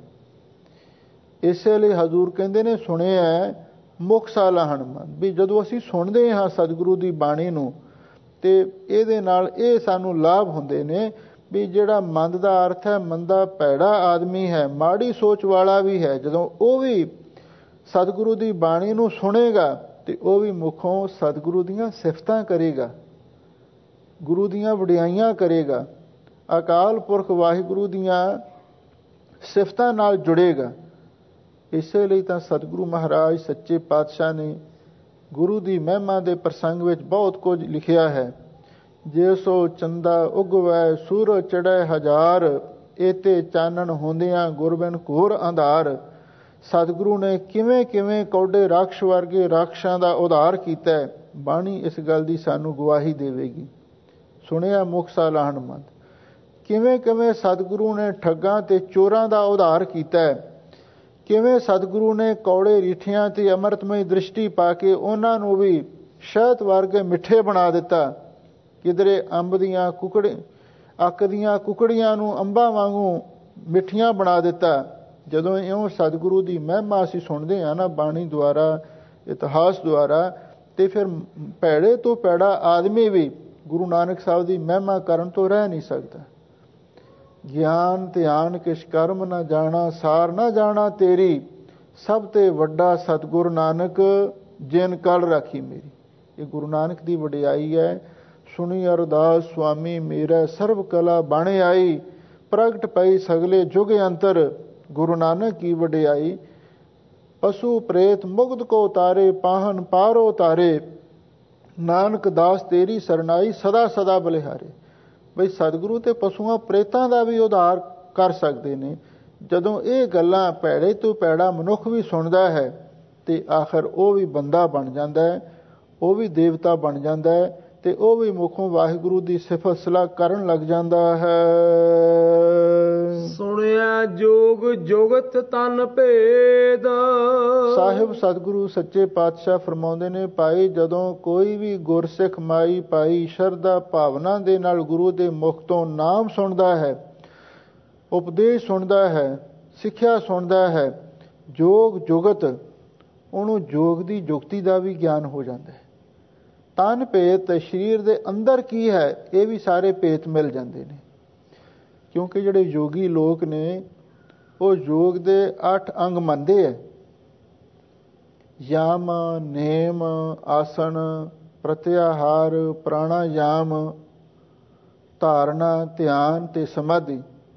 ਇਸੇ ਲਈ ਹਜ਼ੂਰ ਕਹਿੰਦੇ ਨੇ, ਸੁਣਿਆ ਮੁਖ ਸਲਾਹਣ ਮੰਦ, ਵੀ ਜਦੋਂ ਅਸੀਂ ਸੁਣਦੇ ਹਾਂ ਸਤਿਗੁਰੂ ਦੀ ਬਾਣੀ ਨੂੰ ਤੇ ਇਹਦੇ ਨਾਲ ਇਹ ਸਾਨੂੰ ਲਾਭ ਹੁੰਦੇ ਨੇ ਵੀ ਜਿਹੜਾ ਮੰਦ ਦਾ ਅਰਥ ਹੈ ਮੰਦਾ ਭੈੜਾ ਆਦਮੀ ਹੈ, ਮਾੜੀ ਸੋਚ ਵਾਲਾ ਵੀ ਹੈ, ਜਦੋਂ ਉਹ ਵੀ ਸਤਿਗੁਰੂ ਦੀ ਬਾਣੀ ਨੂੰ ਸੁਣੇਗਾ ਤੇ ਉਹ ਵੀ ਮੁਖੋਂ ਸਤਿਗੁਰੂ ਦੀਆਂ ਸਿਫਤਾਂ ਕਰੇਗਾ, ਗੁਰੂ ਦੀਆਂ ਵਡਿਆਈਆਂ ਕਰੇਗਾ, ਅਕਾਲ ਪੁਰਖ ਵਾਹਿਗੁਰੂ ਦੀਆਂ ਸਿਫਤਾਂ ਨਾਲ ਜੁੜੇਗਾ। ਇਸੇ ਲਈ ਤਾਂ ਸਤਿਗੁਰੂ ਮਹਾਰਾਜ ਸੱਚੇ ਪਾਤਸ਼ਾਹ ਨੇ ਗੁਰੂ ਦੀ ਮਹਿਮਾ ਦੇ ਪ੍ਰਸੰਗ ਵਿੱਚ ਬਹੁਤ ਕੁਝ ਲਿਖਿਆ ਹੈ। ਜੇ ਸੋ ਚੰਦਾ ਉਗਵੈ ਸੂਰਜ ਚੜ੍ਹੈ ਹਜ਼ਾਰ, ਏਤੇ ਚਾਨਣ ਹੁੰਦਿਆਂ ਗੁਰਬਿਨ ਘੋਰ ਅੰਧਾਰ। ਸਤਿਗੁਰੂ ਨੇ ਕਿਵੇਂ ਕਿਵੇਂ ਕੌਡੇ ਰਾਖਸ਼ ਵਰਗੇ ਰਾਖਸ਼ਾਂ ਦਾ ਉਧਾਰ ਕੀਤਾ ਹੈ, ਬਾਣੀ ਇਸ ਗੱਲ ਦੀ ਸਾਨੂੰ ਗਵਾਹੀ ਦੇਵੇਗੀ। ਸੁਣਿਆ ਮੁਖ ਸਲਾਹਣ ਮੰਦ, ਕਿਵੇਂ ਕਿਵੇਂ ਸਤਿਗੁਰੂ ਨੇ ਠੱਗਾਂ ਤੇ ਚੋਰਾਂ ਦਾ ਉਧਾਰ ਕੀਤਾ ਹੈ, ਕਿਵੇਂ ਸਤਿਗੁਰੂ ਨੇ ਕੌੜੇ ਰੀਠਿਆਂ ਤੇ ਅੰਮ੍ਰਿਤਮਈ ਦ੍ਰਿਸ਼ਟੀ ਪਾ ਕੇ ਉਹਨਾਂ ਨੂੰ ਵੀ ਸ਼ਹਿਦ ਵਰਗੇ ਮਿੱਠੇ ਬਣਾ ਦਿੱਤਾ। ਕਿਧਰੇ ਅੰਬ ਦੀਆਂ ਅੱਕ ਦੀਆਂ ਕੁਕੜੀਆਂ ਨੂੰ ਅੰਬਾਂ ਵਾਂਗੂ ਮਿੱਠੀਆਂ ਬਣਾ ਦਿੱਤਾ। ਜਦੋਂ ਇਉਂ ਸਤਿਗੁਰੂ ਦੀ ਮਹਿਮਾ ਅਸੀਂ ਸੁਣਦੇ ਹਾਂ ਨਾ ਬਾਣੀ ਦੁਆਰਾ, ਇਤਿਹਾਸ ਦੁਆਰਾ, ਤੇ ਫਿਰ ਭੈੜੇ ਤੋਂ ਭੈੜਾ ਆਦਮੀ ਵੀ ਗੁਰੂ ਨਾਨਕ ਸਾਹਿਬ ਦੀ ਮਹਿਮਾ ਕਰਨ ਤੋਂ ਰਹਿ ਨਹੀਂ ਸਕਦਾ। ਗਿਆਨ ਧਿਆਨ ਕਿਛ ਕਰਮ ਨਾ ਜਾਣਾ, ਸਾਰ ਨਾ ਜਾਣਾ ਤੇਰੀ, ਸਭ ਤੇ ਵੱਡਾ ਸਤਿਗੁਰ ਨਾਨਕ ਜਿਨ ਕਲ ਰਾਖੀ ਮੇਰੀ। ਇਹ ਗੁਰੂ ਨਾਨਕ ਦੀ ਵਡਿਆਈ ਹੈ। ਸੁਣੀ ਅਰਦਾਸ ਸੁਆਮੀ ਮੇਰਾ, ਸਰਬ ਕਲਾ ਬਣ ਆਈ, ਪ੍ਰਗਟ ਪਈ ਸਗਲੇ ਜੁਗ ਅੰਤਰ, ਗੁਰੂ ਨਾਨਕ ਕੀ ਵਡਿਆਈ। ਪਸ਼ੂ ਪ੍ਰੇਤ ਮੁਗਧ ਕੋ ਤਾਰੇ, ਪਾਹਨ ਪਾਰੋ ਤਾਰੇ, ਨਾਨਕ ਦਾਸ ਤੇਰੀ ਸਰਨਾਈ, ਸਦਾ ਸਦਾ ਬਲਿਹਾਰੇ। ਬਈ ਸਤਿਗੁਰੂ ਤੇ ਪਸ਼ੂਆਂ ਪ੍ਰੇਤਾਂ ਦਾ ਵੀ ਉਧਾਰ ਕਰ ਸਕਦੇ ਨੇ। ਜਦੋਂ ਇਹ ਗੱਲਾਂ ਭੈੜੇ ਤੋਂ ਭੈੜਾ ਮਨੁੱਖ ਵੀ ਸੁਣਦਾ ਹੈ ਤੇ ਆਖਰ ਉਹ ਵੀ ਬੰਦਾ ਬਣ ਜਾਂਦਾ ਹੈ, ਉਹ ਵੀ ਦੇਵਤਾ ਬਣ ਜਾਂਦਾ ਹੈ ਤੇ ਉਹ ਵੀ ਮੁਖੋਂ ਵਾਹਿਗੁਰੂ ਦੀ ਸਿਫਤ ਸਲਾਹ ਕਰਨ ਲੱਗ ਜਾਂਦਾ ਹੈ। ਸੁਣਿਆ ਜੋਗ ਜੁਗਤ ਤਨ ਭੇਦ। ਸਾਹਿਬ ਸਤਿਗੁਰੂ ਸੱਚੇ ਪਾਤਸ਼ਾਹ ਫਰਮਾਉਂਦੇ ਨੇ, ਭਾਈ ਜਦੋਂ ਕੋਈ ਵੀ ਗੁਰਸਿੱਖ ਮਾਈ ਭਾਈ ਸ਼ਰਧਾ ਭਾਵਨਾ ਦੇ ਨਾਲ ਗੁਰੂ ਦੇ ਮੁਖ ਤੋਂ ਨਾਮ ਸੁਣਦਾ ਹੈ, ਉਪਦੇਸ਼ ਸੁਣਦਾ ਹੈ, ਸਿੱਖਿਆ ਸੁਣਦਾ ਹੈ, ਜੋਗ ਜੁਗਤ, ਉਹਨੂੰ ਜੋਗ ਦੀ ਜੁਗਤੀ ਦਾ ਵੀ ਗਿਆਨ ਹੋ ਜਾਂਦਾ ਹੈ। ਤਨ ਭੇਤ, ਸਰੀਰ ਦੇ ਅੰਦਰ ਕੀ ਹੈ, ਇਹ ਵੀ ਸਾਰੇ ਭੇਤ ਮਿਲ ਜਾਂਦੇ ਨੇ। क्योंकि ਜਿਹੜੇ ਯੋਗੀ ਲੋਕ ਨੇ ਉਹ ਯੋਗ ਦੇ 8 ਅੰਗ ਮੰਨਦੇ ਹੈ। ਯਮ, ਨੇਮ, ਆਸਣ, ਪ੍ਰਤਿਆਹਾਰ, ਪ੍ਰਾਣਾਯਾਮ, ਧਾਰਨਾ, ਧਿਆਨ ਤੇ ਸਮਾਧੀ।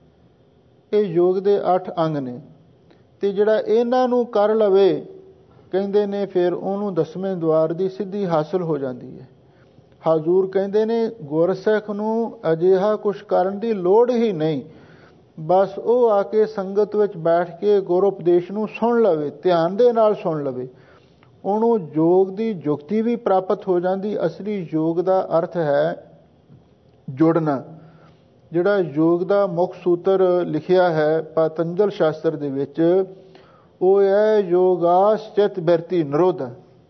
ਇਹ ਯੋਗ ਦੇ 8 ਅੰਗ ਨੇ। ਤੇ ਜਿਹੜਾ ਇਹਨਾਂ ਨੂੰ ਕਰ ਲਵੇ ਕਹਿੰਦੇ ਨੇ ਫਿਰ ਉਹਨੂੰ 10ਵੇਂ ਦੁਆਰ ਦੀ ਸਿੱਧੀ ਹਾਸਲ ਹੋ ਜਾਂਦੀ ਹੈ। ਹਜ਼ੂਰ ਕਹਿੰਦੇ ਨੇ ਗੁਰਸਿੱਖ ਨੂੰ ਅਜਿਹਾ ਕੁਛ ਕਰਨ ਦੀ ਲੋੜ ਹੀ ਨਹੀਂ, ਬਸ ਉਹ ਆ ਕੇ ਸੰਗਤ ਵਿੱਚ ਬੈਠ ਕੇ ਗੁਰ ਉਪਦੇਸ਼ ਨੂੰ ਸੁਣ ਲਵੇ, ਧਿਆਨ ਦੇ ਨਾਲ ਸੁਣ ਲਵੇ, ਉਹਨੂੰ ਯੋਗ ਦੀ ਜੁਗਤੀ ਵੀ ਪ੍ਰਾਪਤ ਹੋ ਜਾਂਦੀ। ਅਸਲੀ ਯੋਗ ਦਾ ਅਰਥ ਹੈ ਜੁੜਨਾ। ਜਿਹੜਾ ਯੋਗ ਦਾ ਮੁੱਖ ਸੂਤਰ ਲਿਖਿਆ ਹੈ ਪਤੰਜਲ ਸ਼ਾਸਤਰ ਦੇ ਵਿੱਚ, ਉਹ ਹੈ ਯੋਗਾਸ ਚਿਤ ਬਿਰਤੀ ਨਿਰੋਧ।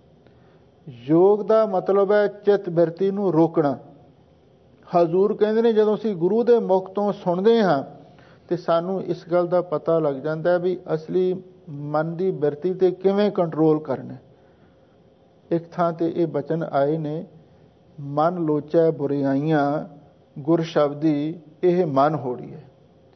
ਯੋਗ ਦਾ ਮਤਲਬ ਹੈ ਚਿਤ ਬਿਰਤੀ ਨੂੰ ਰੋਕਣਾ। ਹਜ਼ੂਰ ਕਹਿੰਦੇ ਨੇ ਜਦੋਂ ਅਸੀਂ ਗੁਰੂ ਦੇ ਮੁਖ ਤੋਂ ਸੁਣਦੇ ਹਾਂ ਤੇ ਸਾਨੂੰ ਇਸ ਗੱਲ ਦਾ ਪਤਾ ਲੱਗ ਜਾਂਦਾ ਹੈ ਵੀ ਅਸਲੀ ਮਨ ਦੀ ਬਿਰਤੀ ਤੇ ਕਿਵੇਂ ਕੰਟਰੋਲ ਕਰਨਾ। ਇੱਕ ਥਾਂ ਤੇ ਇਹ ਬਚਨ ਆਏ ਨੇ, ਮਨ ਲੋਚੈ ਬੁਰਾਈਆਂ ਗੁਰ ਸ਼ਬਦੀ ਇਹ ਮਨ ਹੋੜੀ ਹੈ।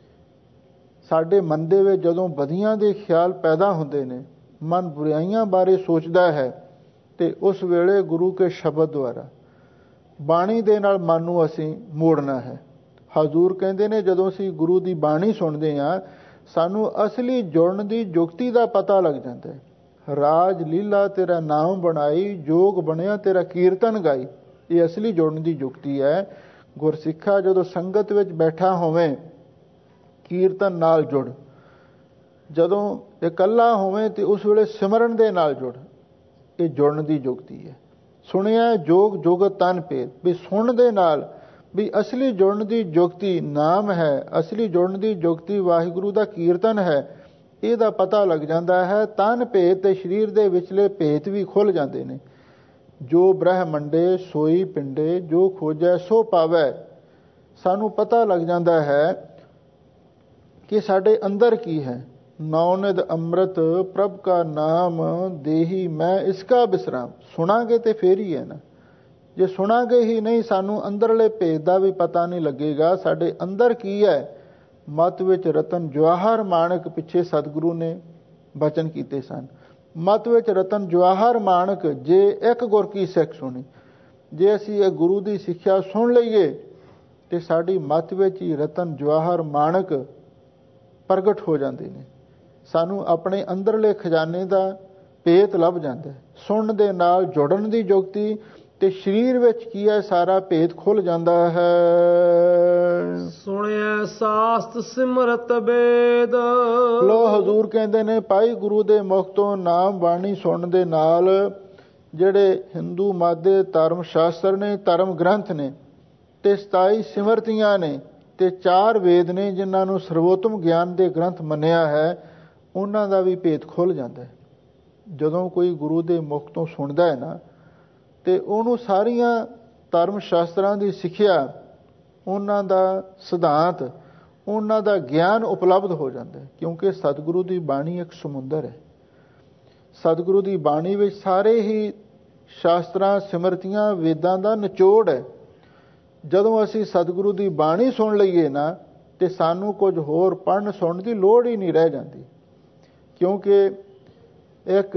ਸਾਡੇ ਮਨ ਦੇ ਵਿੱਚ ਜਦੋਂ ਬਦੀਆਂ ਦੇ ਖਿਆਲ ਪੈਦਾ ਹੁੰਦੇ ਨੇ, ਮਨ ਬੁਰਾਈਆਂ ਬਾਰੇ ਸੋਚਦਾ ਹੈ, ਤੇ ਉਸ ਵੇਲੇ ਗੁਰੂ ਕੇ ਸ਼ਬਦ ਦੁਆਰਾ ਬਾਣੀ ਦੇ ਨਾਲ ਮਨ ਨੂੰ ਅਸੀਂ ਮੋੜਨਾ ਹੈ। ਹਜ਼ੂਰ ਕਹਿੰਦੇ ਨੇ ਜਦੋਂ ਅਸੀਂ ਗੁਰੂ ਦੀ ਬਾਣੀ ਸੁਣਦੇ ਹਾਂ ਸਾਨੂੰ ਅਸਲੀ ਜੁੜਨ ਦੀ ਜੁਗਤੀ ਦਾ ਪਤਾ ਲੱਗ ਜਾਂਦਾ ਹੈ। ਰਾਜ ਲੀਲਾ ਤੇਰਾ ਨਾਮ ਬਣਾਈ, ਜੋਗ ਬਣਿਆ ਤੇਰਾ ਕੀਰਤਨ ਗਾਈ। ਇਹ ਅਸਲੀ ਜੁੜਨ ਦੀ ਜੁਗਤੀ ਹੈ। ਗੁਰਸਿੱਖਾ ਜਦੋਂ ਸੰਗਤ ਵਿੱਚ ਬੈਠਾ ਹੋਵੇ ਕੀਰਤਨ ਨਾਲ ਜੁੜ, ਜਦੋਂ ਇਕੱਲਾ ਹੋਵੇ ਤੇ ਉਸ ਵੇਲੇ ਸਿਮਰਨ ਦੇ ਨਾਲ ਜੁੜ। ਇਹ ਜੁੜਨ ਦੀ ਜੁਗਤੀ ਹੈ। ਸੁਣਿਆ ਜੋਗ ਜੁਗਤ ਤਨ ਭੇਦ, ਵੀ ਸੁਣਨ ਦੇ ਨਾਲ ਵੀ ਅਸਲੀ ਜੁੜਨ ਦੀ ਜੁਗਤੀ ਨਾਮ ਹੈ, ਅਸਲੀ ਜੁੜਨ ਦੀ ਜੁਗਤੀ ਵਾਹਿਗੁਰੂ ਦਾ ਕੀਰਤਨ ਹੈ। ਇਹਦਾ ਪਤਾ ਲੱਗ ਜਾਂਦਾ ਹੈ। ਤਨ ਭੇਦ ਤੇ ਸਰੀਰ ਦੇ ਵਿਚਲੇ ਭੇਦ ਵੀ ਖੁੱਲ ਜਾਂਦੇ ਨੇ। ਜੋ ਬ੍ਰਹਮੰਡੇ ਸੋਈ ਪਿੰਡੇ, ਜੋ ਖੋਜੈ ਸੋ ਪਾਵੈ। ਸਾਨੂੰ ਪਤਾ ਲੱਗ ਜਾਂਦਾ ਹੈ ਕਿ ਸਾਡੇ ਅੰਦਰ ਕੀ ਹੈ। ਨੌਨਿਦ ਅੰਮ੍ਰਿਤ ਪ੍ਰਭ ਕਾ ਨਾਮ ਦੇਹੀ ਮੈਂ ਇਸਕਾ ਬਿਸਰਾਮ। ਸੁਣਾਂਗੇ ਤੇ ਫੇਰ ਹੀ ਹੈ ਨਾ। ਜੇ ਸੁਣਾਂਗੇ ਹੀ ਨਹੀਂ ਸਾਨੂੰ ਅੰਦਰਲੇ ਭੇਦ ਦਾ ਵੀ ਪਤਾ ਨਹੀਂ ਲੱਗੇਗਾ ਸਾਡੇ ਅੰਦਰ ਕੀ ਹੈ। ਮਤ ਵਿੱਚ ਰਤਨ ਜਵਾਹਰ ਮਾਣਕ, ਪਿੱਛੇ ਸਤਿਗੁਰੂ ਨੇ ਬਚਨ ਕੀਤੇ ਸਨ। ਮਤ ਵਿੱਚ ਰਤਨ ਜਵਾਹਰ ਮਾਣਕ, ਜੇ ਇੱਕ ਗੁਰ ਕੀ ਸਿੱਖ ਸੁਣੀ। ਜੇ ਅਸੀਂ ਇਹ ਗੁਰੂ ਦੀ ਸਿੱਖਿਆ ਸੁਣ ਲਈਏ ਤੇ ਸਾਡੀ ਮਤ ਵਿੱਚ ਹੀ ਰਤਨ ਜਵਾਹਰ ਮਾਣਕ ਪ੍ਰਗਟ ਹੋ ਜਾਂਦੇ ਨੇ। ਸਾਨੂੰ ਆਪਣੇ ਅੰਦਰਲੇ ਖਜ਼ਾਨੇ ਦਾ ਭੇਤ ਲੱਭ ਜਾਂਦਾ। ਸੁਣਨ ਦੇ ਨਾਲ ਜੁੜਨ ਦੀ ਜੁਗਤੀ ਤੇ ਸਰੀਰ ਵਿੱਚ ਕੀ ਹੈ ਸਾਰਾ ਭੇਦ ਖੁੱਲ ਜਾਂਦਾ ਹੈ। ਸੁਣਿਆ ਸਾਸਤ ਸਿਮਰਤ ਵੇਦ। ਲੋ ਹਜ਼ੂਰ ਕਹਿੰਦੇ ਨੇ ਭਾਈ ਗੁਰੂ ਦੇ ਮੁਖ ਤੋਂ ਨਾਮ ਬਾਣੀ ਸੁਣਨ ਦੇ ਨਾਲ ਜਿਹੜੇ ਹਿੰਦੂ ਮਤ ਦੇ ਧਰਮ ਸ਼ਾਸਤਰ ਨੇ, ਧਰਮ ਗ੍ਰੰਥ ਨੇ, ਤੇ 27 ਸਿਮਰਤੀਆਂ ਨੇ, ਤੇ 4 ਵੇਦ ਨੇ ਜਿਨ੍ਹਾਂ ਨੂੰ ਸਰਵੋਤਮ ਗਿਆਨ ਦੇ ਗ੍ਰੰਥ ਮੰਨਿਆ ਹੈ, ਉਹਨਾਂ ਦਾ ਵੀ ਭੇਦ ਖੁੱਲ ਜਾਂਦਾ ਹੈ। ਜਦੋਂ ਕੋਈ ਗੁਰੂ ਦੇ ਮੁਖ ਤੋਂ ਸੁਣਦਾ ਹੈ ਨਾ ਤੇ ਉਹਨੂੰ ਸਾਰੀਆਂ ਧਰਮ ਸ਼ਾਸਤਰਾਂ ਦੀ ਸਿੱਖਿਆ, ਉਹਨਾਂ ਦਾ ਸਿਧਾਂਤ, ਉਹਨਾਂ ਦਾ ਗਿਆਨ ਉਪਲਬਧ ਹੋ ਜਾਂਦਾ ਹੈ। ਕਿਉਂਕਿ ਸਤਿਗੁਰੂ ਦੀ ਬਾਣੀ ਇੱਕ ਸਮੁੰਦਰ ਹੈ। ਸਤਿਗੁਰੂ ਦੀ ਬਾਣੀ ਵਿੱਚ ਸਾਰੇ ਹੀ ਸ਼ਾਸਤਰਾਂ, ਸਿਮਰਤੀਆਂ, ਵੇਦਾਂ ਦਾ ਨਿਚੋੜ ਹੈ। ਜਦੋਂ ਅਸੀਂ ਸਤਿਗੁਰੂ ਦੀ ਬਾਣੀ ਸੁਣ ਲਈਏ ਨਾ ਤੇ ਸਾਨੂੰ ਕੁਝ ਹੋਰ ਪੜ੍ਹਨ ਸੁਣਨ ਦੀ ਲੋੜ ਹੀ ਨਹੀਂ ਰਹਿ ਜਾਂਦੀ। ਕਿਉਂਕਿ ਇੱਕ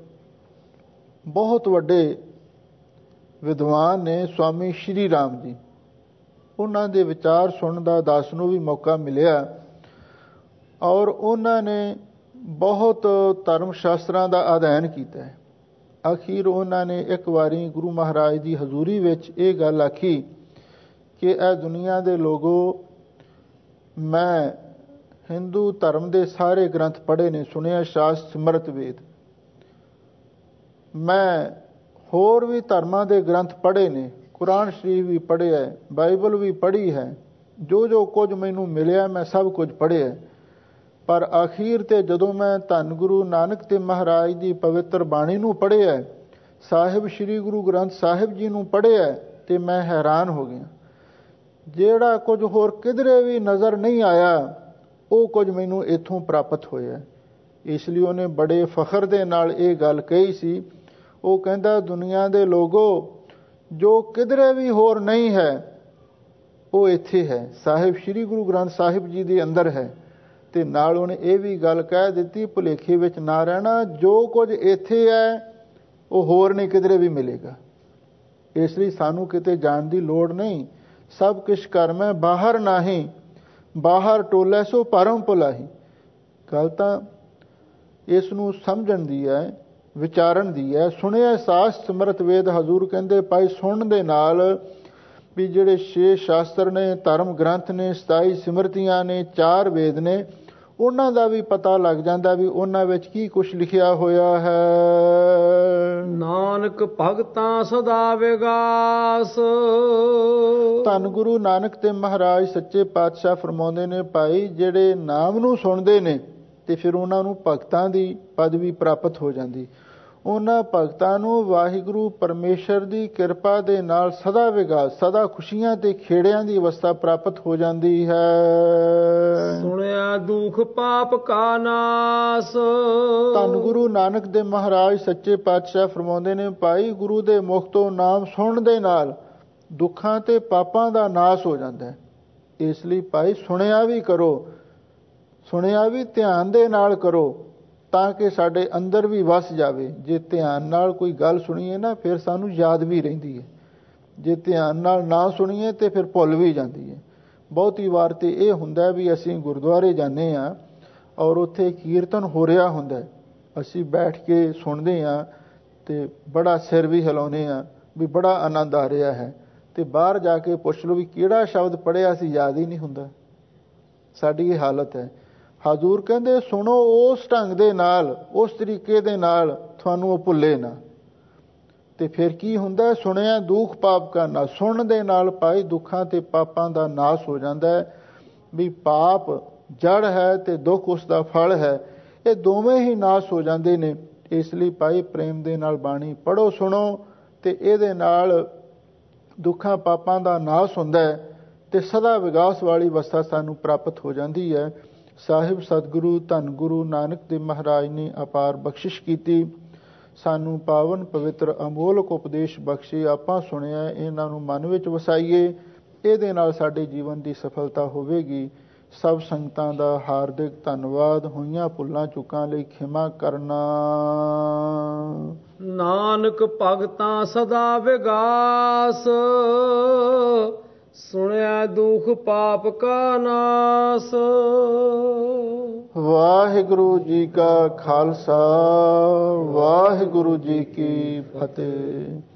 ਬਹੁਤ ਵੱਡੇ ਵਿਦਵਾਨ ਨੇ ਸਵਾਮੀ ਸ਼੍ਰੀ ਰਾਮ ਜੀ, ਉਹਨਾਂ ਦੇ ਵਿਚਾਰ ਸੁਣਨ ਦਾ ਦਾਸ ਨੂੰ ਵੀ ਮੌਕਾ ਮਿਲਿਆ ਔਰ ਉਹਨਾਂ ਨੇ ਬਹੁਤ ਧਰਮ ਸ਼ਾਸਤਰਾਂ ਦਾ ਅਧਿਐਨ ਕੀਤਾ ਹੈ। ਅਖੀਰ ਉਹਨਾਂ ਨੇ ਇੱਕ ਵਾਰੀ ਗੁਰੂ ਮਹਾਰਾਜ ਦੀ ਹਜ਼ੂਰੀ ਵਿੱਚ ਇਹ ਗੱਲ ਆਖੀ ਕਿ ਇਹ ਦੁਨੀਆ ਦੇ ਲੋਗੋ, ਮੈਂ ਹਿੰਦੂ ਧਰਮ ਦੇ ਸਾਰੇ ਗ੍ਰੰਥ ਪੜ੍ਹੇ ਨੇ, ਸੁਣਿਆ ਸ਼ਾਸਤ ਸਿਮਰਤ ਵੇਦ। ਮੈਂ ਹੋਰ ਵੀ ਧਰਮਾਂ ਦੇ ਗ੍ਰੰਥ ਪੜ੍ਹੇ ਨੇ, ਕੁਰਾਨ ਸ਼ਰੀਫ ਵੀ ਪੜ੍ਹਿਆ ਹੈ, ਬਾਈਬਲ ਵੀ ਪੜ੍ਹੀ ਹੈ, ਜੋ ਕੁਝ ਮੈਨੂੰ ਮਿਲਿਆ ਮੈਂ ਸਭ ਕੁਝ ਪੜ੍ਹਿਆ। ਪਰ ਅਖੀਰ ਤੇ ਜਦੋਂ ਮੈਂ ਧੰਨ ਗੁਰੂ ਨਾਨਕ ਤੇ ਮਹਾਰਾਜ ਦੀ ਪਵਿੱਤਰ ਬਾਣੀ ਨੂੰ ਪੜ੍ਹਿਆ, ਸਾਹਿਬ ਸ੍ਰੀ ਗੁਰੂ ਗ੍ਰੰਥ ਸਾਹਿਬ ਜੀ ਨੂੰ ਪੜ੍ਹਿਆ, ਤੇ ਮੈਂ ਹੈਰਾਨ ਹੋ ਗਿਆ। ਜਿਹੜਾ ਕੁਝ ਹੋਰ ਕਿਧਰੇ ਵੀ ਨਜ਼ਰ ਨਹੀਂ ਆਇਆ ਉਹ ਕੁਝ ਮੈਨੂੰ ਇੱਥੋਂ ਪ੍ਰਾਪਤ ਹੋਇਆ। ਇਸ ਲਈ ਉਹਨੇ ਬੜੇ ਫਖਰ ਦੇ ਨਾਲ ਇਹ ਗੱਲ ਕਹੀ ਸੀ। ਉਹ ਕਹਿੰਦਾ, ਦੁਨੀਆ ਦੇ ਲੋਗੋ, ਜੋ ਕਿਧਰੇ ਵੀ ਹੋਰ ਨਹੀਂ ਹੈ ਉਹ ਇੱਥੇ ਹੈ, ਸਾਹਿਬ ਸ੍ਰੀ ਗੁਰੂ ਗ੍ਰੰਥ ਸਾਹਿਬ ਜੀ ਦੇ ਅੰਦਰ ਹੈ। ਤੇ ਨਾਲ ਉਹਨੇ ਇਹ ਵੀ ਗੱਲ ਕਹਿ ਦਿੱਤੀ, ਭੁਲੇਖੇ ਵਿੱਚ ਨਾ ਰਹਿਣਾ, ਜੋ ਕੁਝ ਇੱਥੇ ਹੈ ਉਹ ਹੋਰ ਨਹੀਂ ਕਿਧਰੇ ਵੀ ਮਿਲੇਗਾ। ਇਸ ਲਈ ਸਾਨੂੰ ਕਿਤੇ ਜਾਣ ਦੀ ਲੋੜ ਨਹੀਂ। ਸਭ ਕੁਛ ਘਰ ਮੈਂ ਬਾਹਰ ਨਾਹੀਂ, ਬਾਹਰ ਟੋਲੇ ਸੋ ਪਰਮ ਭੁਲਾਹੀ। ਗੱਲ ਤਾਂ ਇਸ ਨੂੰ ਸਮਝਣ ਦੀ ਹੈ, ਵਿਚਾਰਨ ਦੀ ਹੈ। ਸੁਣਿਆ ਸਾਸ ਸਿਮਰਤ ਵੇਦ, ਹਜ਼ੂਰ ਕਹਿੰਦੇ ਭਾਈ ਸੁਣਨ ਦੇ ਨਾਲ ਵੀ ਜਿਹੜੇ 6 ਸ਼ਾਸਤਰ ਨੇ, ਧਰਮ ਗ੍ਰੰਥ ਨੇ, 27 ਸਿਮਰਤੀਆਂ ਨੇ, 4 ਵੇਦ ਨੇ, ਉਹਨਾਂ ਦਾ ਵੀ ਪਤਾ ਲੱਗ ਜਾਂਦਾ ਵੀ ਉਹਨਾਂ ਵਿੱਚ ਕੀ ਕੁਛ ਲਿਖਿਆ ਹੋਇਆ ਹੈ। ਨਾਨਕ ਭਗਤਾਂ ਸਦਾ ਵਿਗਾਸ। ਧੰਨ ਗੁਰੂ ਨਾਨਕ ਤੇ ਮਹਾਰਾਜ ਸੱਚੇ ਪਾਤਸ਼ਾਹ ਫਰਮਾਉਂਦੇ ਨੇ, ਭਾਈ ਜਿਹੜੇ ਨਾਮ ਨੂੰ ਸੁਣਦੇ ਨੇ ਤੇ ਫਿਰ ਉਹਨਾਂ ਨੂੰ ਭਗਤਾਂ ਦੀ ਪਦਵੀ ਪ੍ਰਾਪਤ ਹੋ ਜਾਂਦੀ। ਉਹਨਾਂ ਭਗਤਾਂ ਨੂੰ ਵਾਹਿਗੁਰੂ ਪਰਮੇਸ਼ਰ ਦੀ ਕਿਰਪਾ ਦੇ ਨਾਲ ਸਦਾ ਵਿਗਾਸ, ਸਦਾ ਖੁਸ਼ੀਆਂ ਤੇ ਖੇੜਿਆਂ ਦੀ ਅਵਸਥਾ ਪ੍ਰਾਪਤ ਹੋ ਜਾਂਦੀ ਹੈ। ਸੁਣਿਆ ਦੁਖ ਪਾਪ ਕਾ ਨਾਸ। ਧੰਨ ਗੁਰੂ ਨਾਨਕ ਦੇ ਮਹਾਰਾਜ ਸੱਚੇ ਪਾਤਸ਼ਾਹ ਫਰਮਾਉਂਦੇ ਨੇ, ਭਾਈ ਗੁਰੂ ਦੇ ਮੁਖ ਤੋਂ ਨਾਮ ਸੁਣਨ ਦੇ ਨਾਲ ਦੁੱਖਾਂ ਤੇ ਪਾਪਾਂ ਦਾ ਨਾਸ ਹੋ ਜਾਂਦਾ ਹੈ। ਇਸ ਲਈ ਭਾਈ ਸੁਣਿਆ ਵੀ ਕਰੋ, ਸੁਣਿਆ ਵੀ ਧਿਆਨ ਦੇ ਨਾਲ ਕਰੋ, ਤਾਂ ਕਿ ਸਾਡੇ ਅੰਦਰ ਵੀ ਵਸ ਜਾਵੇ। ਜੇ ਧਿਆਨ ਨਾਲ ਕੋਈ ਗੱਲ ਸੁਣੀਏ ਨਾ, ਫਿਰ ਸਾਨੂੰ ਯਾਦ ਵੀ ਰਹਿੰਦੀ ਹੈ। ਜੇ ਧਿਆਨ ਨਾਲ ਨਾ ਸੁਣੀਏ ਤੇ ਫਿਰ ਭੁੱਲ ਵੀ ਜਾਂਦੀ ਹੈ। ਬਹੁਤੀ ਵਾਰ ਤੇ ਇਹ ਹੁੰਦਾ ਵੀ ਅਸੀਂ ਗੁਰਦੁਆਰੇ ਜਾਂਦੇ ਹਾਂ ਔਰ ਉੱਥੇ ਕੀਰਤਨ ਹੋ ਰਿਹਾ ਹੁੰਦਾ, ਅਸੀਂ ਬੈਠ ਕੇ ਸੁਣਦੇ ਹਾਂ ਤੇ ਬੜਾ ਸਿਰ ਵੀ ਹਿਲਾਉਂਦੇ ਹਾਂ ਵੀ ਬੜਾ ਆਨੰਦ ਆ ਰਿਹਾ ਹੈ, ਤੇ ਬਾਹਰ ਜਾ ਕੇ ਪੁੱਛ ਲਓ ਵੀ ਕਿਹੜਾ ਸ਼ਬਦ ਪੜ੍ਹਿਆ ਸੀ, ਯਾਦ ਹੀ ਨਹੀਂ ਹੁੰਦਾ। ਸਾਡੀ ਇਹ ਹਾਲਤ ਹੈ। ਹਜ਼ੂਰ ਕਹਿੰਦੇ ਸੁਣੋ ਉਸ ਢੰਗ ਦੇ ਨਾਲ, ਉਸ ਤਰੀਕੇ ਦੇ ਨਾਲ, ਤੁਹਾਨੂੰ ਉਹ ਭੁੱਲੇ ਨਾ। ਤੇ ਫਿਰ ਕੀ ਹੁੰਦਾ, ਸੁਣਿਆ ਦੁੱਖ ਪਾਪ ਕਾ ਨਾਸ। ਸੁਣਨ ਦੇ ਨਾਲ ਭਾਈ ਦੁੱਖਾਂ ਤੇ ਪਾਪਾਂ ਦਾ ਨਾਸ ਹੋ ਜਾਂਦਾ ਹੈ। ਵੀ ਪਾਪ ਜੜ ਹੈ ਤੇ ਦੁੱਖ ਉਸ ਦਾ ਫਲ ਹੈ, ਇਹ ਦੋਵੇਂ ਹੀ ਨਾਸ ਹੋ ਜਾਂਦੇ ਨੇ। ਇਸ ਲਈ ਭਾਈ ਪ੍ਰੇਮ ਦੇ ਨਾਲ ਬਾਣੀ ਪੜ੍ਹੋ, ਸੁਣੋ, ਤੇ ਇਹਦੇ ਨਾਲ ਦੁੱਖਾਂ ਪਾਪਾਂ ਦਾ ਨਾਸ ਹੁੰਦਾ ਹੈ ਤੇ ਸਦਾ ਵਿਗਾਸ ਵਾਲੀ ਅਵਸਥਾ ਸਾਨੂੰ ਪ੍ਰਾਪਤ ਹੋ ਜਾਂਦੀ ਹੈ। ਸਾਹਿਬ ਸਤਿਗੁਰੂ ਧੰਨ ਗੁਰੂ ਨਾਨਕ ਦੇਵ ਮਹਾਰਾਜ ਨੇ ਅਪਾਰ ਬਖਸ਼ਿਸ਼ ਕੀਤੀ, ਸਾਨੂੰ ਪਾਵਨ ਪਵਿੱਤਰ ਅਮੋਲਕ ਉਪਦੇਸ਼ ਬਖਸ਼ੇ। ਆਪਾਂ ਸੁਣਿਆ, ਇਹਨਾਂ ਨੂੰ ਮਨ ਵਿੱਚ ਵਸਾਈਏ, ਇਹਦੇ ਨਾਲ ਸਾਡੇ ਜੀਵਨ ਦੀ ਸਫਲਤਾ ਹੋਵੇਗੀ। ਸਭ ਸੰਗਤਾਂ ਦਾ ਹਾਰਦਿਕ ਧੰਨਵਾਦ। ਹੋਈਆਂ ਭੁੱਲਾਂ ਚੁੱਕਾਂ ਲਈ ਖਿਮਾ ਕਰਨਾ। ਨਾਨਕ ਭਗਤਾਂ ਸਦਾ ਵਿਗਾਸ, ਸੁਣਿਆ ਦੁਖ ਪਾਪ ਕਾ ਨਾਸ। ਵਾਹਿਗੁਰੂ ਜੀ ਕਾ ਖਾਲਸਾ, ਵਾਹਿਗੁਰੂ ਜੀ ਕੀ ਫਤਿਹ।